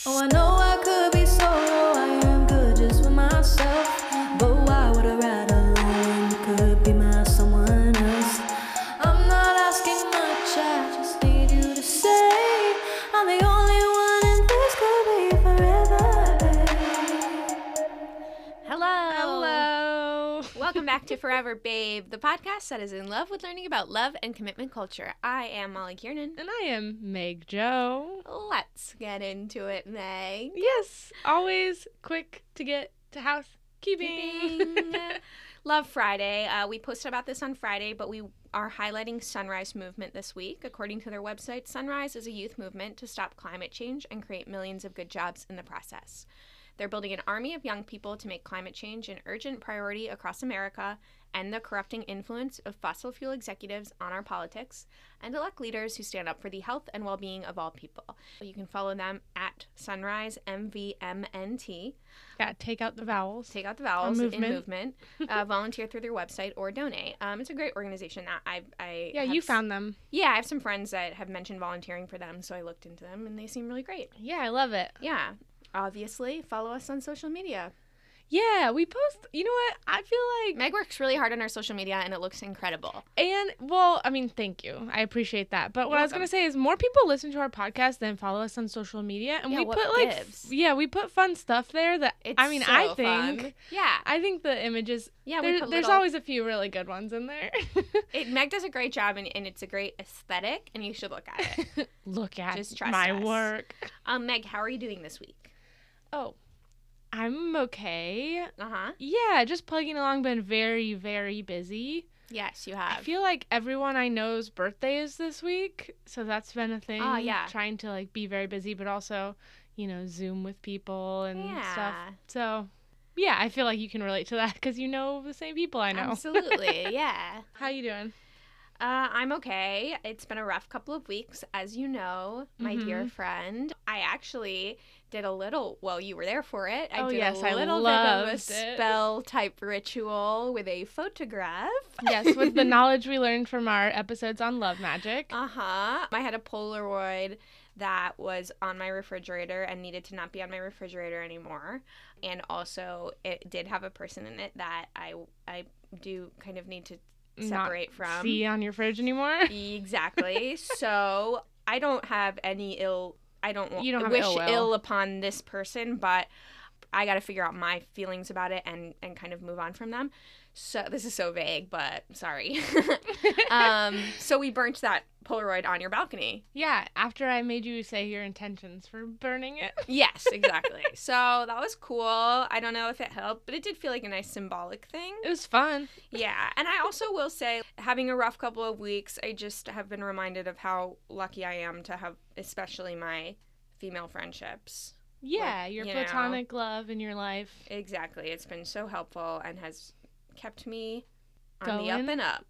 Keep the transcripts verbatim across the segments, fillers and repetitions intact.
Oh, I know I could be solo, I am good just for myself. But why would I rather lie when you could be my someone else? I'm not asking much, I just need you to say I'm the only one and this could be forever, babe. Hello. Hello. Welcome back to Forever Babe, the podcast that is in love with learning about love and commitment culture. I am Molly Kiernan. And I am Meg Jo. Let's get into it, Meg. Yes, always quick to get to housekeeping. Keeping. Love Friday. Uh, we posted about this on Friday, but we are highlighting Sunrise Movement this week. According to their website, Sunrise is a youth movement to stop climate change and create millions of good jobs in the process. They're building an army of young people to make climate change an urgent priority across America, end the corrupting influence of fossil fuel executives on our politics, and elect leaders who stand up for the health and well-being of all people. You can follow them at Sunrise M V M N T. Yeah, take out the vowels. Take out the vowels movement. in movement. Uh, volunteer through their website or donate. Um, it's a great organization. That I, I Yeah, have you s- found them. Yeah, I have some friends that have mentioned volunteering for them, so I looked into them, and they seem really great. Yeah, I love it. Yeah. Obviously, follow us on social media. Yeah, we post, you know what? I feel like, Meg works really hard on our social media, and it looks incredible. and, well, I mean, thank you. I appreciate that. But what You're I was welcome. going to say is more people listen to our podcast than follow us on social media. And Yeah, we what put, like, gives? f- yeah, we put fun stuff there that, It's I mean, so I think, fun. Yeah. I think the images, Yeah, we there, put there's little- always a few really good ones in there. It, Meg does a great job, and, and it's a great aesthetic, and you should look at it. Look at Just trust my us. work. um, Meg, how are you doing this week? Oh, I'm okay. Uh-huh. Yeah, just plugging along, been very, very busy. Yes, you I have. feel like everyone I know's birthday is this week, so that's been a thing. Ah, yeah. Trying to, like, be very busy, but also, you know, Zoom with people and stuff. Yeah. So, yeah, I feel like you can relate to that because you know the same people I know. Absolutely, yeah. How you doing? Uh, I'm okay. It's been a rough couple of weeks, as you know, my dear Mhm. friend. I actually did a little, well, you were there for it. I Oh, did yes, a I little bit of a loved it. spell type ritual with a photograph. Yes, with the knowledge we learned from our episodes on love magic. Uh-huh. I had a Polaroid that was on my refrigerator and needed to not be on my refrigerator anymore. And also, it did have a person in it that I, I do kind of need to separate Not from. see on your fridge anymore. Exactly. So I don't have any ill. I don't, wa- You don't have wish ill will. ill upon this person, but I got to figure out my feelings about it and and kind of move on from them. So this is so vague, but sorry. um. So we burnt that Polaroid on your balcony. Yeah, after I made you say your intentions for burning it. Yes, exactly. So that was cool. I don't know if it helped, but it did feel like a nice symbolic thing. It was fun. Yeah, and I also will say, having a rough couple of weeks, I just have been reminded of how lucky I am to have, especially my female friendships. Yeah, Like, your you know. platonic love in your life. Exactly. It's been so helpful and has kept me on the Going. up and up.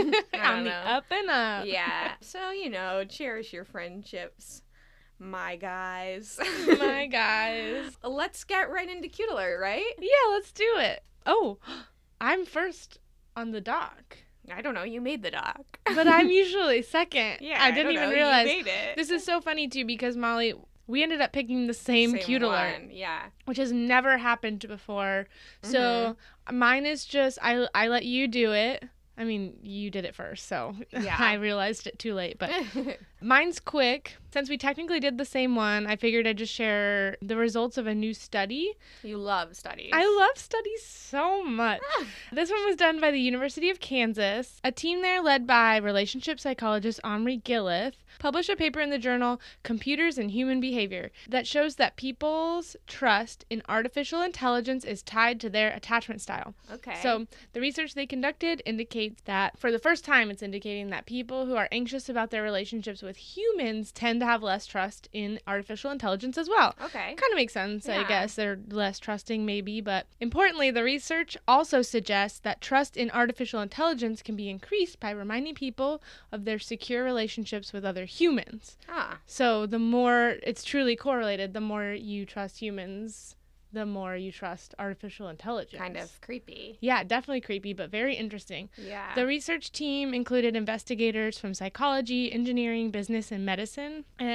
I On don't the know. up and up. Yeah. So, you know, cherish your friendships, my guys. My guys. Let's get right into Cute Alert, right? Yeah, let's do it. Oh, I'm first on the dock. I don't know. You made the doc. But I'm usually second. Yeah, I didn't don't even know. realize. You made it. This is so funny, too, because Molly, we ended up picking the same, Cute Alert, one. Yeah. which has never happened before. So mine is just, I, I let you do it. I mean, you did it first, so Yeah. I realized it too late. But mine's quick. Since we technically did the same one, I figured I'd just share the results of a new study. You love studies. I love studies so much. This one was done by the University of Kansas. A team there led by relationship psychologist Omri Gillith published a paper in the journal Computers and Human Behavior that shows that people's trust in artificial intelligence is tied to their attachment style. Okay. So the research they conducted indicates that for the first time it's indicating that people who are anxious about their relationships with humans tend to have less trust in artificial intelligence as well. Okay. Kind of makes sense, I Yeah. guess. They're less trusting, maybe. But importantly, the research also suggests that trust in artificial intelligence can be increased by reminding people of their secure relationships with other humans. Ah. So the more it's truly correlated, the more you trust humans, the more you trust artificial intelligence. Kind of creepy. Yeah, definitely creepy, but very interesting. Yeah. The research team included investigators from psychology, engineering, business, and medicine. And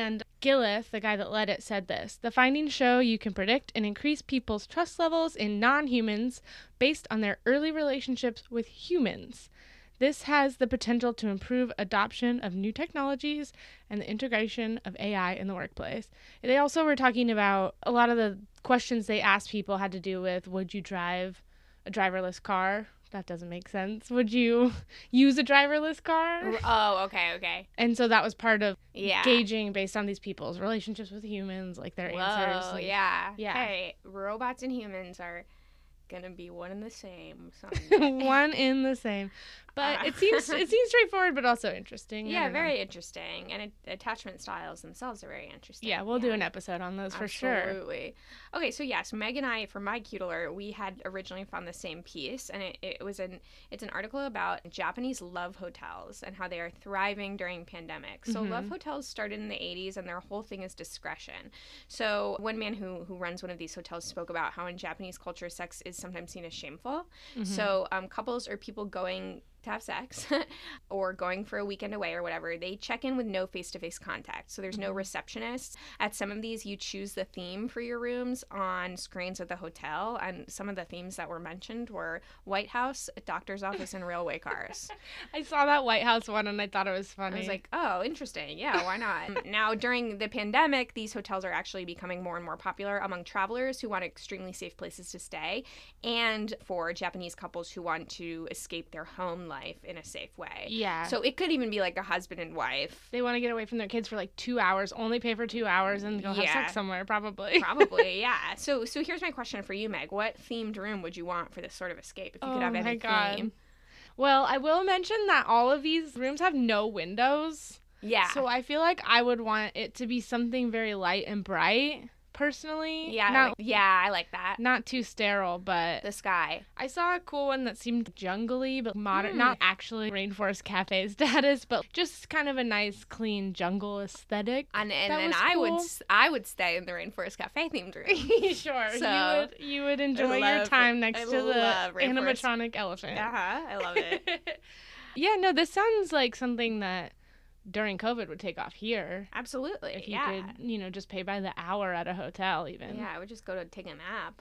Gillith, the guy that led it, said this: "The findings show you can predict and increase people's trust levels in non-humans based on their early relationships with humans. This has the potential to improve adoption of new technologies and the integration of A I in the workplace." They also were talking about a lot of the questions they asked people had to do with, would you drive a driverless car? That doesn't make sense. Would you use a driverless car? Oh, okay, okay. And so that was part of Yeah. gauging based on these people's relationships with humans, like their Whoa, answers. and- yeah. Yeah. Hey, robots and humans are gonna be one and the same someday. One in the same. But Uh. it seems it seems straightforward, but also interesting. I Yeah, don't know. very interesting. And it, attachment styles themselves are very interesting. Yeah, we'll do an episode on those for sure. Absolutely. Okay, so yes, Meg and I, for my cute alert, we had originally found the same piece, and it, it was an it's an article about Japanese love hotels and how they are thriving during pandemic. So Mhm. love hotels started in the eighties, and their whole thing is discretion. So one man who who runs one of these hotels spoke about how in Japanese culture, sex is sometimes seen as shameful. Mhm. So um, couples or people going to have sex or going for a weekend away or whatever, they check in with no face-to-face contact. So there's no receptionists. At some of these, you choose the theme for your rooms on screens at the hotel, and some of the themes that were mentioned were White House, doctor's office, and railway cars. I saw that White House one and I thought it was funny. I was like, oh, interesting. Yeah, why not? Now, during the pandemic, these hotels are actually becoming more and more popular among travelers who want extremely safe places to stay, and for Japanese couples who want to escape their home life in a safe way. yeah. So it could even be like a husband and wife. they want to get away from their kids for like two hours, only pay for two hours, and go have Yeah. sex somewhere, probably. Probably, yeah. So so here's my question for you, Meg. What themed room would you want for this sort of escape if you Oh could have my any God. theme? Well, I will mention that all of these rooms have no windows. Yeah. So I feel like I would want it to be something very light and bright, personally. yeah, I Not, like, yeah, I like that. not too sterile, but The sky. I saw a cool one that seemed jungly, but modern, Mm. not actually rainforest cafe status, but just kind of a nice, clean jungle aesthetic. And and That then was I would cool. s- I would stay in the Rainforest Cafe themed room. Sure, So, you would you would enjoy your love- time next I to the love rainforest. animatronic elephant. Uh-huh. I love it. Yeah, no, this sounds like something that during COVID would take off here. Absolutely. If you yeah. could, you know, just pay by the hour at a hotel, even. Yeah, I would just go to take a nap.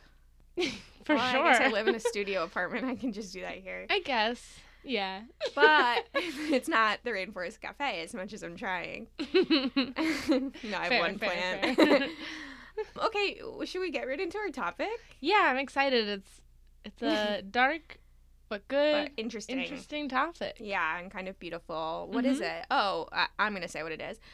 For Well, sure. I guess I live in a studio apartment. I can just do that here. I guess. Yeah. But it's not the Rainforest Cafe as much as I'm trying. no, I have Fair, one fair, plan. fair. Okay, should we get right into our topic? Yeah, I'm excited. It's it's a dark but good, But interesting. interesting topic. Yeah, and kind of beautiful. What is it? Oh, I- I'm going to say what it is.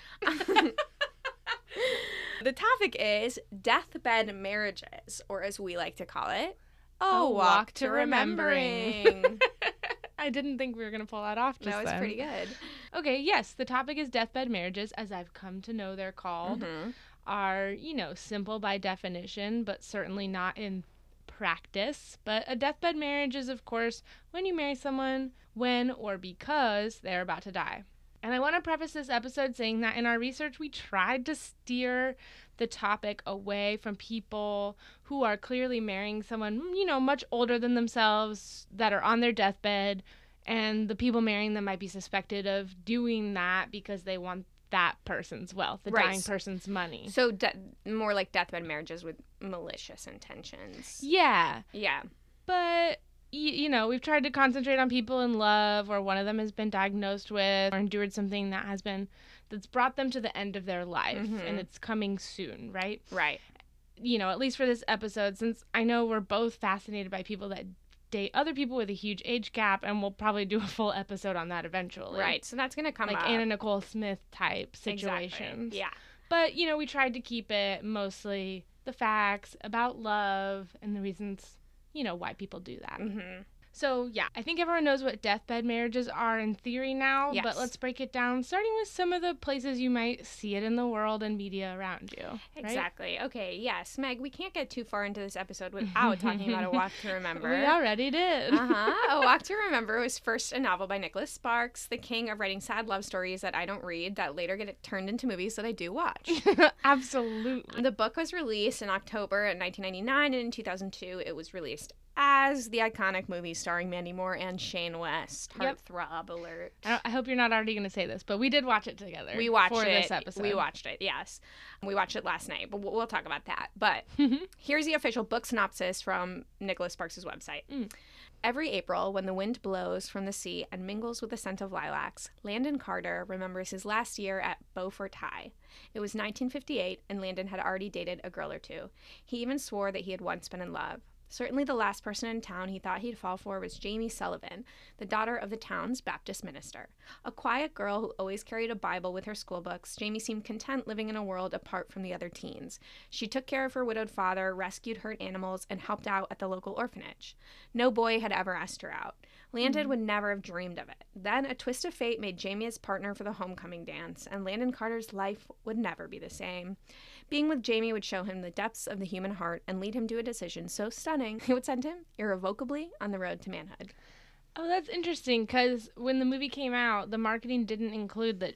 The topic is deathbed marriages, or as we like to call it, A a walk, Walk to to remembering. Remembering. I didn't think we were gonna pull that off. Just That was then. pretty good. Okay, yes, the topic is deathbed marriages, as I've come to know they're called. Mhm. Are, you know, simple by definition, but certainly not in practice. But a deathbed marriage is, of course, when you marry someone when or because they're about to die. And I want to preface this episode saying that in our research, we tried to steer the topic away from people who are clearly marrying someone, you know, much older than themselves, that are on their deathbed, and the people marrying them might be suspected of doing that because they want that person's wealth, the Right. dying person's money. So de- more like deathbed marriages with malicious intentions. Yeah, Yeah. but y- you know, we've tried to concentrate on people in love, or one of them has been diagnosed with or endured something that has been that's brought them to the end of their life, Mhm. and it's coming soon, right? Right. You know, at least for this episode, since I know we're both fascinated by people that date other people with a huge age gap, and we'll probably do a full episode on that eventually. Right. So that's going to come Like up. Anna Nicole Smith type Exactly. situations. Yeah. But, you know, we tried to keep it mostly the facts about love and the reasons, you know, why people do that. Mm-hmm. So, yeah, I think everyone knows what deathbed marriages are in theory now, Yes. but let's break it down, starting with some of the places you might see it in the world and media around you. Right? Exactly. Okay. Yes, Meg, we can't get too far into this episode without talking about A Walk to Remember. We already did. Uh-huh. A Walk to Remember was first a novel by Nicholas Sparks, the king of writing sad love stories that I don't read, that later get turned into movies that I do watch. Absolutely. The book was released in October of nineteen ninety-nine, and in two thousand two, it was released as the iconic movie starring Mandy Moore and Shane West. Yep. Heartthrob alert. I, don't- I hope you're not already going to say this, but we did watch it together. We watched for it. this episode. We watched it, yes. We watched it last night, but we'll, we'll talk about that. But here's the official book synopsis from Nicholas Sparks' website. Mm. Every April, when the wind blows from the sea and mingles with the scent of lilacs, Landon Carter remembers his last year at Beaufort High. It was nineteen fifty-eight, and Landon had already dated a girl or two. He even swore that he had once been in love. Certainly the last person in town he thought he'd fall for was Jamie Sullivan, the daughter of the town's Baptist minister. A quiet girl who always carried a Bible with her school books, Jamie seemed content living in a world apart from the other teens. She took care of her widowed father, rescued hurt animals, and helped out at the local orphanage. No boy had ever asked her out. Landon would never have dreamed of it. Then a twist of fate made Jamie his partner for the homecoming dance, and Landon Carter's life would never be the same. Being with Jamie would show him the depths of the human heart and lead him to a decision so stunning it would send him irrevocably on the road to manhood. Oh, that's interesting, because when the movie came out, the marketing didn't include that.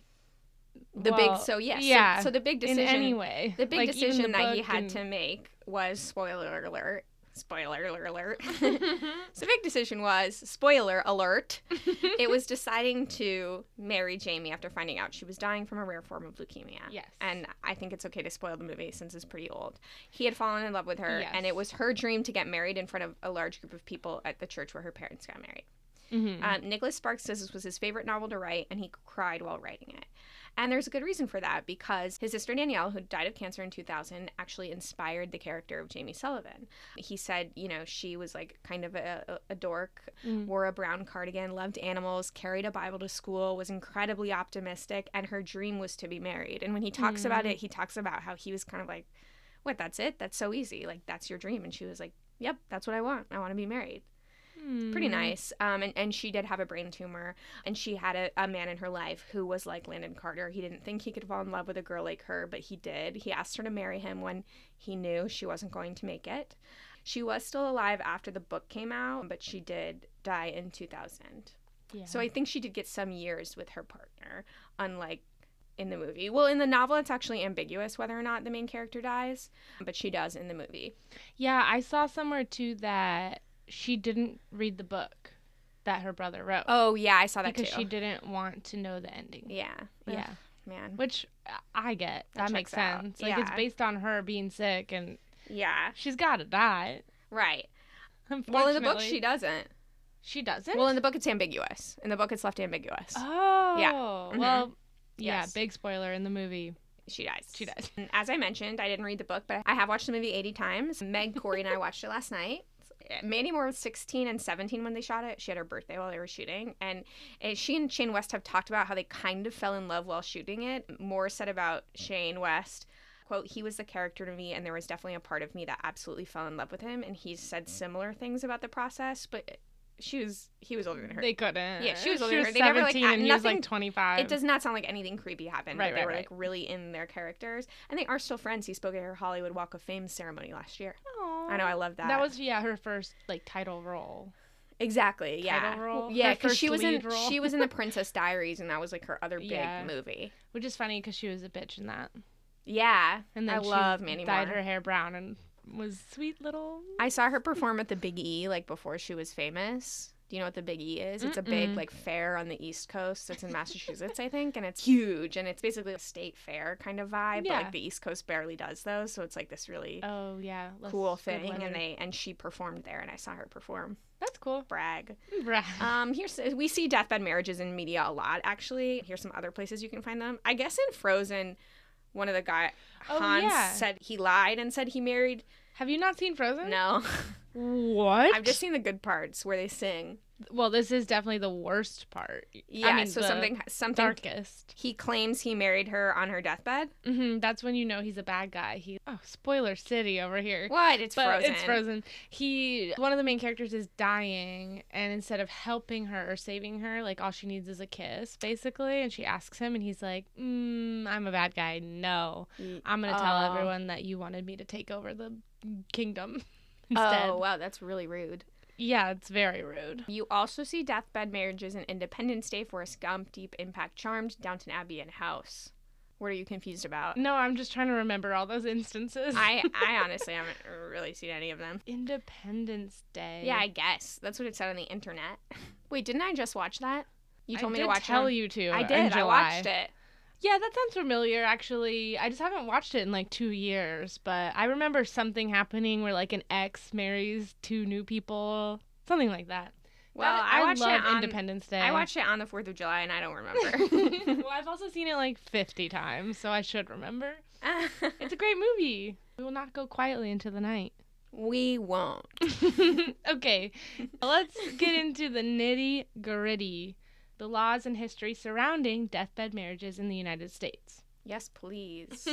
The well, big so yes yeah, so, so the big decision in any way. the big Like, even decision the that he book had and- to make was spoiler alert spoiler alert so the big decision was spoiler alert it was deciding to marry Jamie after finding out she was dying from a rare form of leukemia. Yes. And I think it's okay to spoil the movie since it's pretty old. He had fallen in love with her, Yes. and it was her dream to get married in front of a large group of people at the church where her parents got married. Mhm. Um, Nicholas Sparks says this was his favorite novel to write, and he cried while writing it. And there's a good reason for that, because his sister Danielle, who died of cancer in two thousand, actually inspired the character of Jamie Sullivan. He said, you know, she was like kind of a, a, a dork, Mm. wore a brown cardigan, loved animals, carried a Bible to school, was incredibly optimistic, and her dream was to be married. And when he talks about Mm. it, he talks about how he was kind of like, what, that's it? That's so easy. Like, that's your dream. And she was like, yep, that's what I want. I want to be married. Pretty Mm. nice. Um, and, and she did have a brain tumor, and she had a, a man in her life who was like Landon Carter. He didn't think he could fall in love with a girl like her, but he did. He asked her to marry him when he knew she wasn't going to make it. She was still alive after the book came out, but she did die in two thousand. Yeah. So I think she did get some years with her partner, unlike in the movie. Well, in the novel, it's actually ambiguous whether or not the main character dies, but she does in the movie. Yeah, I saw somewhere too that she didn't read the book that her brother wrote. Oh, yeah, I saw that because too. she didn't want to know the ending. Yeah. Yeah. Ugh, man. Which I get. That That, makes checks out. sense. Like, it's Yeah. based on her being sick, and Yeah. she's got to die. Right. Unfortunately. Well, in the book, she doesn't. She doesn't? Well, in the book, it's ambiguous. In the book, it's left ambiguous. Oh. Yeah. Mhm. Well, yeah, Yes. big spoiler in the movie. She dies. She dies. And as I mentioned, I didn't read the book, but I have watched the movie eighty times. Meg, Corey, and I watched it last night. Mandy Moore was sixteen and seventeen when they shot it. She had her birthday while they were shooting. And uh, she and Shane West have talked about how they kind of fell in love while shooting it. Moore said about Shane West, quote, he was the character to me, and there was definitely a part of me that absolutely fell in love with him. And he's said similar things about the process, but she was he was older than her. They couldn't. Yeah, she was older She than was her. They never, like, seventeen a- and he was nothing- like twenty-five. It does not sound like anything creepy happened, Right, but they right, were right. like really in their characters, and they are still friends. He spoke at her Hollywood Walk of Fame ceremony last year. Aw. I know, I love that. That was, yeah, her first, like, title role. exactly yeah, title role? yeah, Her because she first was in lead role? she was in the Princess Diaries, and that was like her other big Yeah. movie. Which is funny because she was a bitch in that. Yeah, And then I she love Mandy dyed Moore. her hair brown and was sweet little. I saw her perform at the Big E like before she was famous. Do you know what the Big E is? It's a big Mm-mm. like fair on the East Coast. It's in Massachusetts, I think, and it's huge, and it's basically a state fair kind of vibe. But Yeah. like the East Coast barely does those, so it's like this really Oh, yeah. less cool good thing. weather. And they and she performed there, and I saw her perform. That's cool. Brag. Right. Um, here's we see deathbed marriages in media a lot. Actually, here's some other places you can find them. I guess in Frozen, one of the guy Oh, Hans yeah. said he lied and said he married. Have you not seen Frozen? No, What? I've just seen the good parts where they sing. Well, this is definitely the worst part. Yeah, I mean, so the something something darkest. he claims he married her on her deathbed. hmm That's when you know he's a bad guy. He oh, spoiler city over here. What? It's But Frozen. it's Frozen. He one of the main characters is dying, and instead of helping her or saving her, like all she needs is a kiss, basically. And she asks him, and he's like, mm, "I'm a bad guy. No, Y- I'm gonna tell Oh. everyone that you wanted me to take over the kingdom instead." Oh wow, that's really rude. Yeah, it's very rude. You also see deathbed marriages in Independence Day, Forrest Gump, Deep Impact, Charmed, Downton Abbey, and House. What are you confused about? No, I'm just trying to remember all those instances. I, I honestly haven't really seen any of them. Independence Day. Yeah, I guess. That's what it said on the internet. Wait, didn't I just watch that? You told I me did to watch tell it. on- you to. I in did. I July. watched it. Yeah, that sounds familiar, actually. I just haven't watched it in like two years, but I remember something happening where like an ex marries two new people, something like that. Well, That- I watched love it on Independence Day. I watched it on the fourth of July, and I don't remember. Well, I've also seen it like fifty times, so I should remember. It's a great movie. We will not go quietly into the night. We won't. Okay, let's get into the nitty gritty. The laws and history surrounding deathbed marriages in the United States. Yes, please.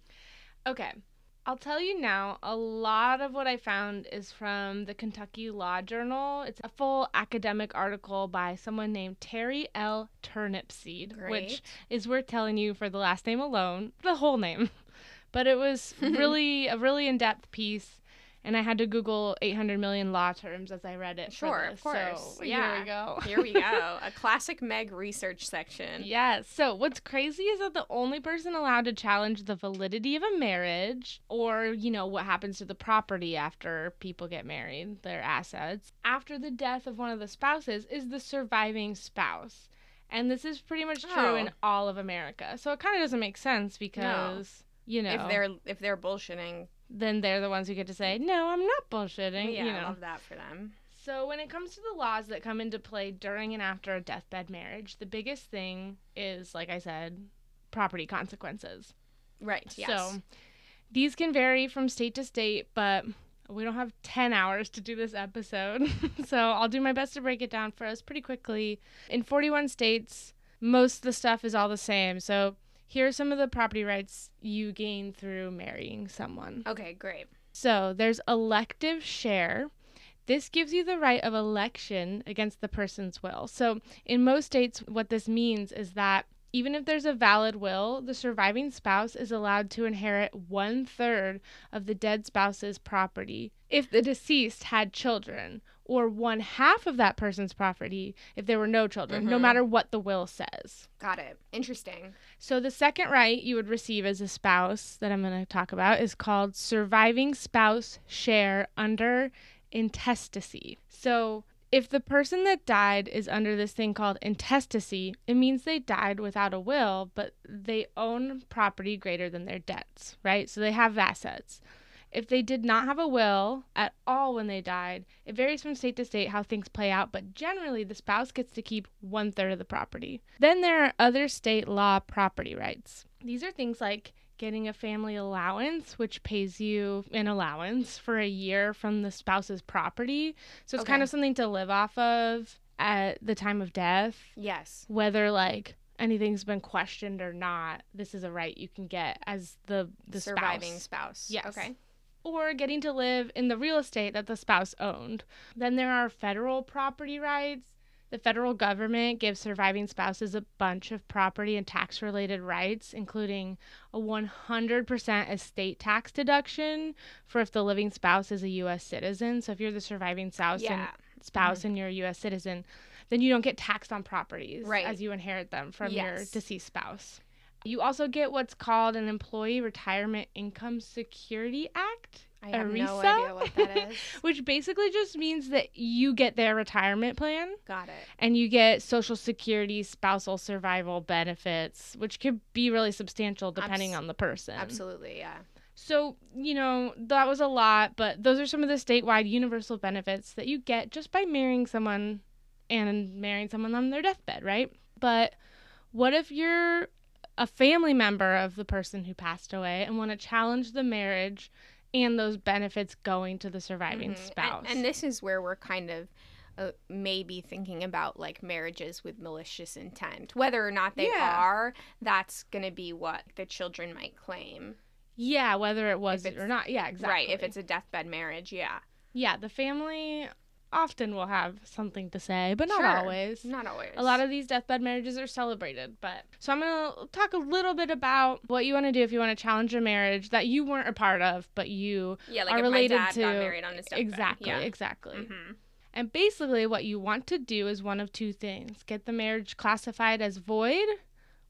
Okay, I'll tell you now, a lot of what I found is from the Kentucky Law Journal. It's a full academic article by someone named Terry L. Turnipseed, Great. which is worth telling you for the last name alone, the whole name. But it was really a really in-depth piece. And I had to Google eight hundred million law terms as I read it. Sure, for of this, course. So Yeah. Here we go. Here we go. A classic Meg research section. Yes. So what's crazy is that the only person allowed to challenge the validity of a marriage or, you know, what happens to the property after people get married, their assets, after the death of one of the spouses is the surviving spouse. And this is pretty much true Oh. in all of America. So it kind of doesn't make sense because, you know, If they're if they're bullshitting, then they're the ones who get to say, no, I'm not bullshitting. yeah, you I know. love that for them. So when it comes to the laws that come into play during and after a deathbed marriage, the biggest thing is, like I said, property consequences. Right. Yes. So these can vary from state to state, but we don't have ten hours to do this episode. So I'll do my best to break it down for us pretty quickly. In forty-one states, most of the stuff is all the same. So here are some of the property rights you gain through marrying someone. Okay. Great. So there's elective share. This gives you the right of election against the person's will. So in most states, what this means is that even if there's a valid will, the surviving spouse is allowed to inherit one third of the dead spouse's property if the deceased had children, or one half of that person's property if there were no children, no Mhm. matter what the will says. Got it. Interesting. So the second right you would receive as a spouse that I'm going to talk about is called surviving spouse share under intestacy. So if the person that died is under this thing called intestacy, it means they died without a will, but they own property greater than their debts, right? So they have assets. If they did not have a will at all when they died, it varies from state to state how things play out, but generally the spouse gets to keep one third of the property. Then there are other state law property rights. These are things like getting a family allowance, which pays you an allowance for a year from the spouse's property. So it's Okay. kind of something to live off of at the time of death, Yes. whether like anything's been questioned or not. This is a right you can get as the the Surviving spouse. spouse. Yes. Okay. Or getting to live in the real estate that the spouse owned. Then there are federal property rights. The federal government gives surviving spouses a bunch of property and tax-related rights, including a one hundred percent estate tax deduction for if the living spouse is a U S citizen. So if you're the surviving spouse Yeah. and spouse and you're a U S citizen, then you don't get taxed on properties Right. as you inherit them from your Yes. deceased spouse. You also get what's called an Employee Retirement Income Security Act, I have no ERISA, idea what that is. which basically just means that you get their retirement plan Got it. and you get Social Security spousal survival benefits, which could be really substantial depending Abs- on the person. Absolutely. Yeah. So, you know, that was a lot, but those are some of the statewide universal benefits that you get just by marrying someone and marrying someone on their deathbed, right? But what if you're a family member of the person who passed away and want to challenge the marriage and those benefits going to the surviving Mhm. spouse? And, and this is where we're kind of uh, maybe thinking about like marriages with malicious intent. Whether or not they Yeah. are, that's going to be what the children might claim. Yeah, whether it was If it or it's- not. Yeah, exactly. Right. If it's a deathbed marriage. Yeah. Yeah, the family often will have something to say, but not Sure. always. Not always. A lot of these deathbed marriages are celebrated, but so I'm going to talk a little bit about what you want to do if you want to challenge a marriage that you weren't a part of, but you yeah, like are if related my dad to got married on his deathbed. exactly, Yeah. exactly. Mm-hmm. And basically what you want to do is one of two things. Get the marriage classified as void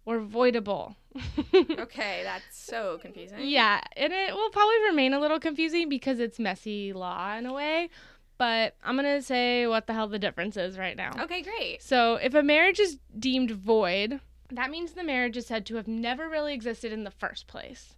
or voidable. Okay, that's so confusing. Yeah, and it will probably remain a little confusing because it's messy law in a way, but I'm going to say what the hell the difference is right now. Okay, great. So if a marriage is deemed void, that means the marriage is said to have never really existed in the first place.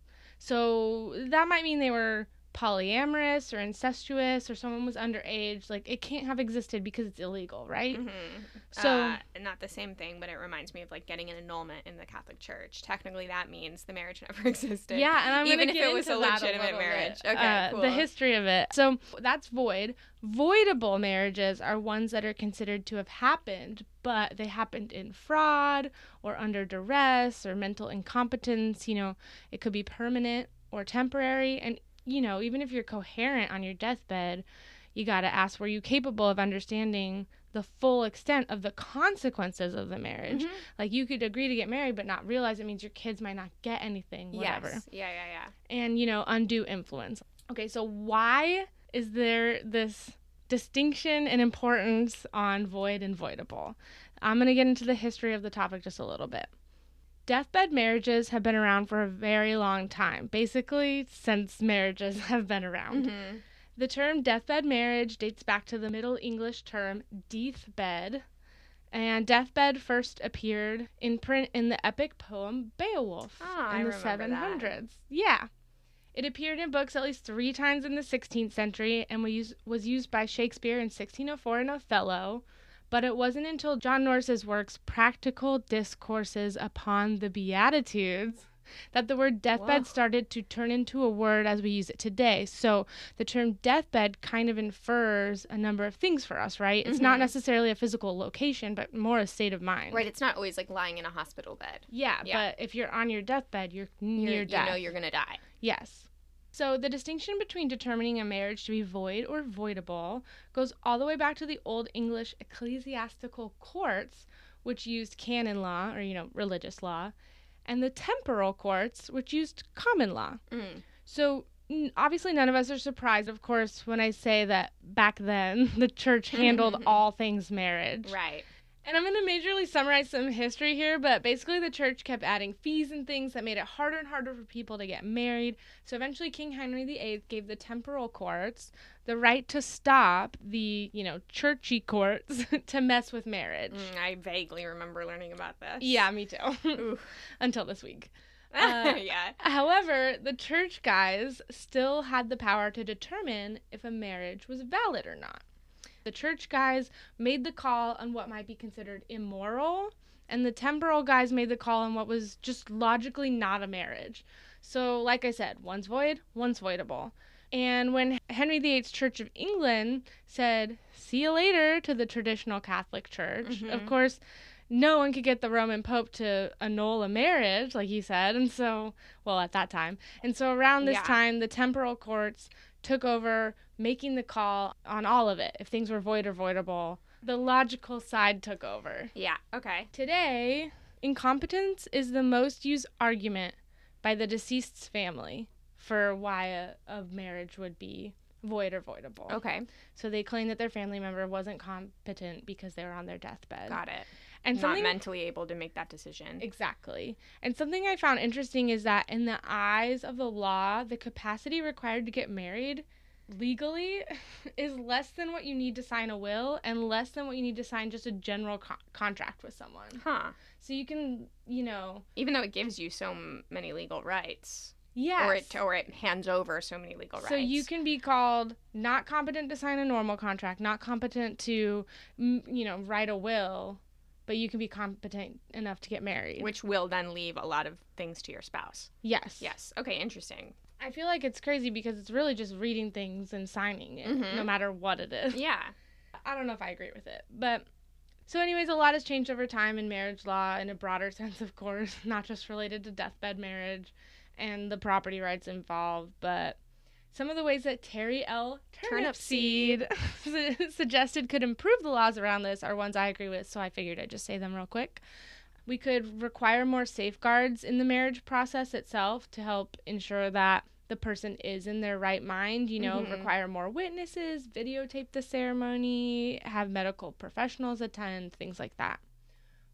So that might mean they were polyamorous or incestuous or someone was underage. Like, it can't have existed because it's illegal, right? Mm-hmm. So uh, not the same thing, but it reminds me of like getting an annulment in the Catholic Church. Technically, that means the marriage never existed. yeah, and I'm even gonna if get it was into a that legitimate little marriage. bit. Okay, Uh, cool. The history of it. So that's void. Voidable marriages are ones that are considered to have happened, but they happened in fraud or under duress or mental incompetence. You know, it could be permanent or temporary. And, you know, even if you're coherent on your deathbed, you got to ask, were you capable of understanding the full extent of the consequences of the marriage? Mhm. Like, you could agree to get married but not realize it means your kids might not get anything, whatever. Yes. Yeah, yeah, yeah. And, you know, undue influence. Okay, so why is there this distinction and importance on void and voidable? I'm going to get into the history of the topic just a little bit. Deathbed marriages have been around for a very long time, basically since marriages have been around. Mm-hmm. The term deathbed marriage dates back to the Middle English term deathbed, and deathbed first appeared in print in the epic poem Beowulf Oh, I in the remember seven hundreds. Yeah. It appeared in books at least three times in the sixteenth century and was used, was used by Shakespeare in sixteen oh four in Othello, but it wasn't until John Norris's works Practical Discourses upon the Beatitudes that the word deathbed Whoa. started to turn into a word as we use it today. So the term deathbed kind of infers a number of things for us, right? It's not Mhm. necessarily a physical location, but more a state of mind. Right, it's not always like lying in a hospital bed. Yeah, Yeah. but if you're on your deathbed, you're near You're, death. You know you're going to die. Yes. So the distinction between determining a marriage to be void or voidable goes all the way back to the Old English ecclesiastical courts, which used canon law, or, you know, religious law, and the temporal courts, which used common law. Mm. So n- obviously none of us are surprised, of course, when I say that back then the church handled all things marriage. Right. And I'm going to majorly summarize some history here, but basically the church kept adding fees and things that made it harder and harder for people to get married. So eventually King Henry the Eighth gave the temporal courts the right to stop the, you know, churchy courts to mess with marriage. Mm, I vaguely remember learning about this. Yeah, me too. Ooh. Until this week. Uh, yeah. However, the church guys still had the power to determine if a marriage was valid or not. The church guys made the call on what might be considered immoral, and the temporal guys made the call on what was just logically not a marriage. So, like I said, one's void, one's voidable. And when Henry the Eighth's Church of England said, "See you later," to the traditional Catholic Church, Mhm. of course, no one could get the Roman Pope to annul a marriage, like he said, and so, well, at that time. And so around this Yeah. time, the temporal courts took over, making the call on all of it. If things were void or voidable, the logical side took over. Yeah. Okay. Today, incompetence is the most used argument by the deceased's family for why a, a marriage would be void or voidable. Okay. So they claim that their family member wasn't competent because they were on their deathbed. Got it. And Not something mentally able to make that decision. Exactly. And something I found interesting is that in the eyes of the law, the capacity required to get married legally is less than what you need to sign a will and less than what you need to sign just a general co- contract with someone. Huh. So you can, you know, Even though it gives you so m- many legal rights. yes. Or it or it hands over so many legal rights. So you can be called not competent to sign a normal contract, not competent to, mm, you know, write a will, but you can be competent enough to get married. Which will then leave a lot of things to your spouse. Yes. Yes. Okay, interesting. I feel like it's crazy because it's really just reading things and signing it, Mhm. no matter what it is. Yeah. I don't know if I agree with it. But so anyways, a lot has changed over time in marriage law in a broader sense, of course, not just related to deathbed marriage and the property rights involved, but some of the ways that Terry L. Turnipseed su- suggested could improve the laws around this are ones I agree with, so I figured I'd just say them real quick. We could require more safeguards in the marriage process itself to help ensure that the person is in their right mind, you know, Mhm. require more witnesses, videotape the ceremony, have medical professionals attend, things like that.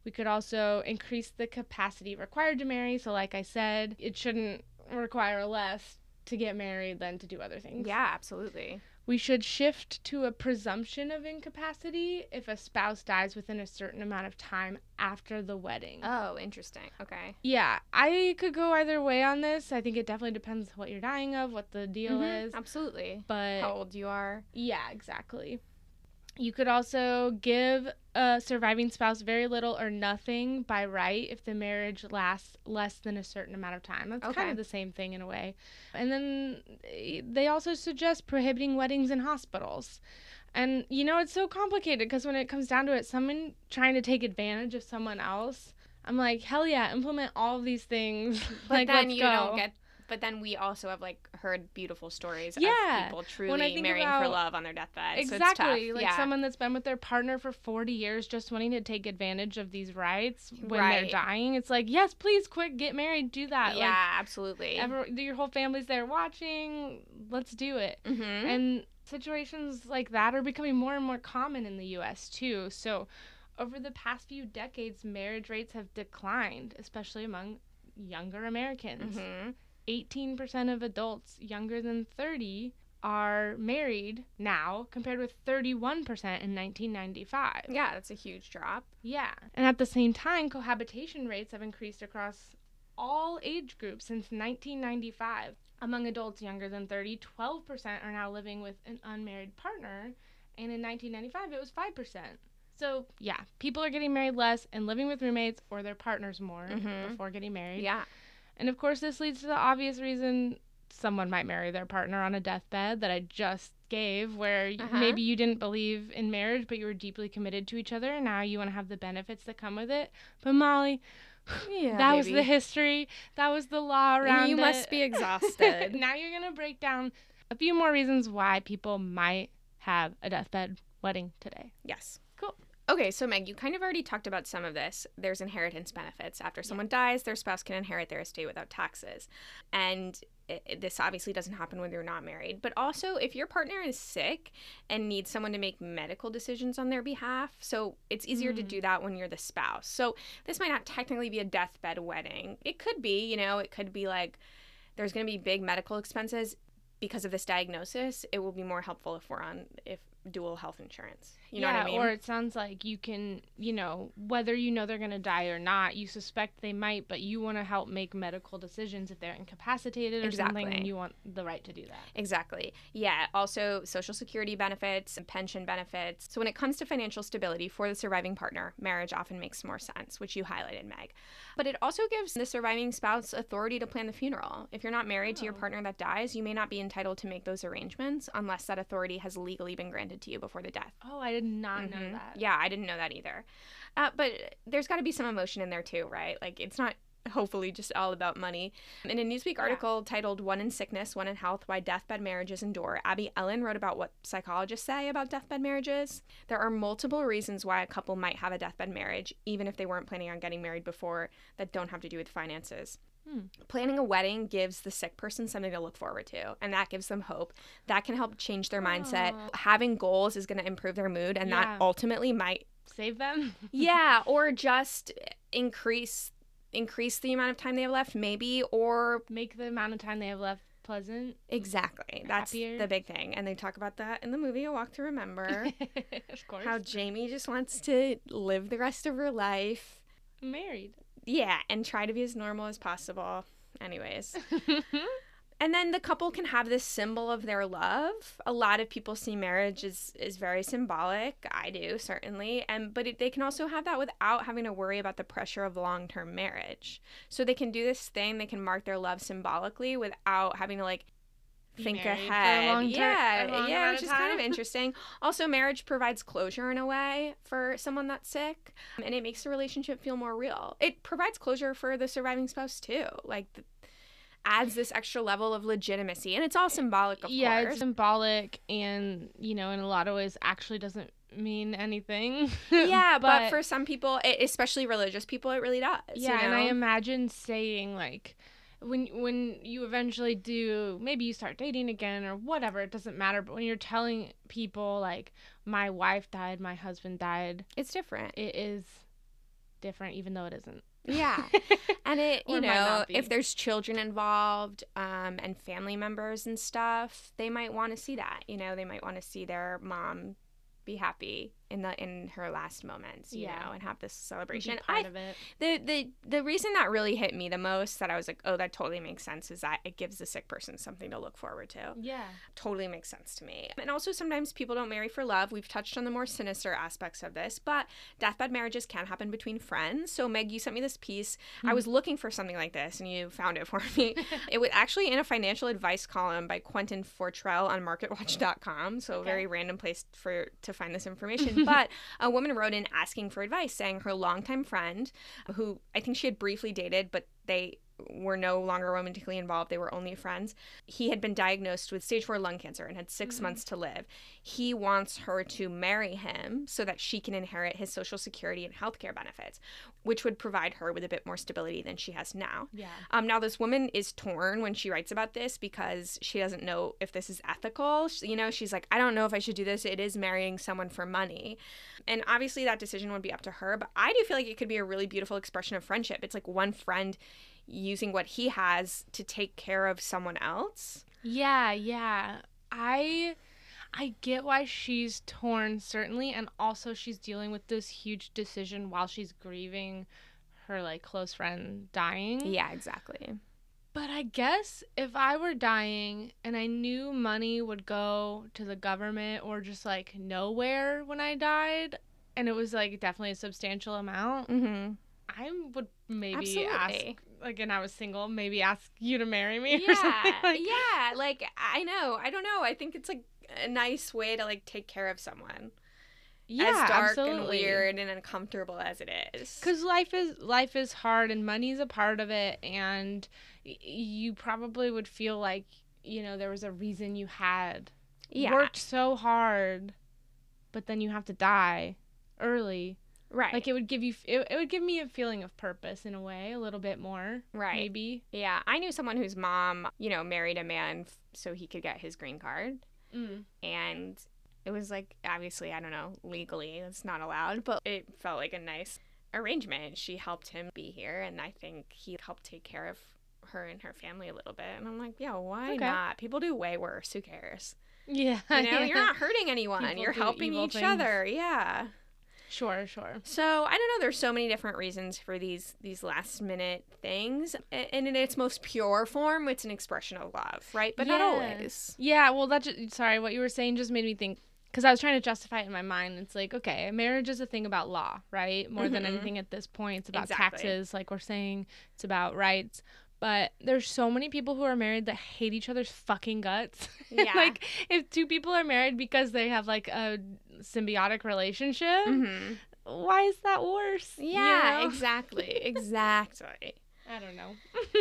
We could also increase the capacity required to marry. So like I said, it shouldn't require less to get married than to do other things. Yeah, absolutely. We should shift to a presumption of incapacity if a spouse dies within a certain amount of time after the wedding. Oh, interesting. Okay. Yeah, I could go either way on this. I think it definitely depends what you're dying of, what the deal Mhm, is. absolutely. But How old you are. yeah, exactly. You could also give a surviving spouse very little or nothing by right if the marriage lasts less than a certain amount of time. That's Okay. kind of the same thing in a way. And then eh, they also suggest prohibiting weddings in hospitals. And, you know, it's so complicated because when it comes down to it, someone trying to take advantage of someone else, I'm like, hell yeah, implement all of these things. But like, then let's you go. don't get. But then we also have like heard beautiful stories Yeah. of people When I truly think marrying for about- love on their deathbed. So it's Exactly. tough. Like yeah. someone that's been with their partner for forty years just wanting to take advantage of these rights when they're Right. dying. It's like, yes, please, quick, get married, do that. Yeah, absolutely. Like, ever, your whole family's there watching. Let's do it. hmm And situations like that are becoming more and more common in the U S too. So over the past few decades, marriage rates have declined, especially among younger Americans. hmm eighteen percent of adults younger than thirty are married now, compared with thirty-one percent in nineteen ninety-five. Yeah, that's a huge drop. Yeah. And at the same time, cohabitation rates have increased across all age groups since nineteen ninety-five. Among adults younger than thirty, twelve percent are now living with an unmarried partner, and in nineteen ninety-five it was five percent. So, yeah, people are getting married less and living with roommates or their partners more Mhm. before getting married. Yeah. And of course, this leads to the obvious reason someone might marry their partner on a deathbed that I just gave, where y Uh-huh. maybe you didn't believe in marriage, but you were deeply committed to each other, and now you want to have the benefits that come with it. But Molly, Yeah, that was baby. the history. That was the law around You it. must be exhausted. Now you're going to break down a few more reasons why people might have a deathbed wedding today. Yes. Cool. Okay, so Meg, you kind of already talked about some of this. There's inheritance benefits. After someone dies, their spouse can inherit their estate without taxes. And it, it- this obviously doesn't happen when you're not married. But also, if your partner is sick and needs someone to make medical decisions on their behalf, so it's easier to Mm. do that when you're the spouse. So this might not technically be a deathbed wedding. It could be, you know, it could be like there's going to be big medical expenses because of this diagnosis. It will be more helpful if we're on if dual health insurance. You know yeah, what I mean? or it sounds like you can, you know, whether you know they're going to die or not, you suspect they might, but you want to help make medical decisions if they're incapacitated or something, Exactly. and you want the right to do that. Exactly. Yeah. Also, Social Security benefits and pension benefits. So, when it comes to financial stability for the surviving partner, marriage often makes more sense, which you highlighted, Meg. But it also gives the surviving spouse authority to plan the funeral. If you're not married to your Oh. partner that dies, you may not be entitled to make those arrangements unless that authority has legally been granted to you before the death. Oh, I did not know Mhm. that. Yeah, I didn't know that either. Uh, but there's got to be some emotion in there too, right? Like it's not hopefully just all about money. In a Newsweek Yeah. article titled One in Sickness, One in Health, Why Deathbed Marriages Endure, Abby Ellen wrote about what psychologists say about deathbed marriages. There are multiple reasons why a couple might have a deathbed marriage, even if they weren't planning on getting married before, that don't have to do with finances. Hmm. Planning a wedding gives the sick person something to look forward to, and that gives them hope. That can help change their mindset. Aw. Having goals is going to improve their mood, and Yeah. that ultimately might Save them? yeah, or just increase increase the amount of time they have left, maybe, or Make the amount of time they have left pleasant. exactly. That's Happier. the big thing. And they talk about that in the movie A Walk to Remember. Of course. How Jamie just wants to live the rest of her life. Married. Yeah, and try to be as normal as possible. Anyways. And then the couple can have this symbol of their love. A lot of people see marriage as, as very symbolic. I do, certainly. And but it, they can also have that without having to worry about the pressure of long-term marriage. So they can do this thing. They can mark their love symbolically without having to, like, Be think married for a ahead. long ter- yeah, a long yeah, amount which of is kind of time. interesting. Also, marriage provides closure in a way for someone that's sick, and it makes the relationship feel more real. It provides closure for the surviving spouse too. Like, th- adds this extra level of legitimacy, and it's all symbolic, of yeah, course. it's symbolic and, you know, in a lot of ways actually doesn't mean anything. Yeah, but, for some people, it, especially religious people, it really does. Yeah, you and I know? imagine saying, like, when when you eventually do, maybe you start dating again or whatever, it doesn't matter, but when you're telling people, like, my wife died, my husband died, it's different. it is different, even though it isn't. Yeah. And it, Or you might know, not be. if there's children involved um, and family members and stuff, they might want to see that. You know, they might want to see their mom be happy in the in her last moments, you Yeah. know, and have this Be celebration. part I of it. The, the the reason that really hit me the most, that I was like, oh, that totally makes sense, is that it gives the sick person something to look forward to. Yeah. Totally makes sense to me. And also, sometimes people don't marry for love. We've touched on the more sinister aspects of this, but deathbed marriages can happen between friends. So, Meg, you sent me this piece. I was looking for something like this, and you found it for me. It was actually in a financial advice column by Quentin Fortrell on market watch dot com. So, a Okay. very random place for to find this information. But a woman wrote in asking for advice, saying her longtime friend, who I think she had briefly dated, but they were no longer romantically involved, they were only friends, he had been diagnosed with stage four lung cancer and had six Mm-hmm. months to live. He wants her to marry him so that she can inherit his Social Security and healthcare benefits, which would provide her with a bit more stability than she has now. Yeah. Um, now, this woman is torn when she writes about this because she doesn't know if this is ethical. She- You know, she's like, I don't know if I should do this. It is marrying someone for money. And obviously that decision would be up to her. But I do feel like it could be a really beautiful expression of friendship. It's like one friend using what he has to take care of someone else. Yeah, yeah. I I get why she's torn, certainly, and also she's dealing with this huge decision while she's grieving her like close friend dying. Yeah, exactly. But I guess if I were dying and I knew money would go to the government or just like nowhere when I died, and it was like definitely a substantial amount, Mm-hmm. I would maybe Absolutely. ask, like, and I was single, maybe ask you to marry me or Yeah, something like yeah. Like, I know. I don't know. I think it's like a nice way to like take care of someone. Yeah, as dark absolutely. and weird and uncomfortable as it is. Because life is life is hard and money's a part of it, and y- you probably would feel like, you know, there was a reason you had yeah, worked so hard, but then you have to die early. right, Like it would give you it, it would give me a feeling of purpose in a way, a little bit more, right. maybe. Yeah, I knew someone whose mom, you know, married a man f- so he could get his green card, Mm. and it was like, obviously, I don't know, legally it's not allowed, but it felt like a nice arrangement. She helped him be here, and I think he helped take care of her and her family a little bit. And I'm like, yeah, why Okay. not? People do way worse. Who cares? Yeah, You know, you're not hurting anyone. People You're do helping evil each things. other. Yeah. Sure, sure. So I don't know. There's so many different reasons for these these last minute things, A- and in its most pure form, it's an expression of love, right? But not Yeah. always. Yeah, well, that just, sorry, what you were saying just made me think, because I was trying to justify it in my mind. It's like, okay, marriage is a thing about law, right? More than Mhm. anything at this point. It's about Exactly. taxes, like we're saying. It's about rights. But there's so many people who are married that hate each other's fucking guts. Yeah. Like, if two people are married because they have, like, a symbiotic relationship, Mm-hmm. why is that worse? You Yeah, know? exactly, exactly. I don't know.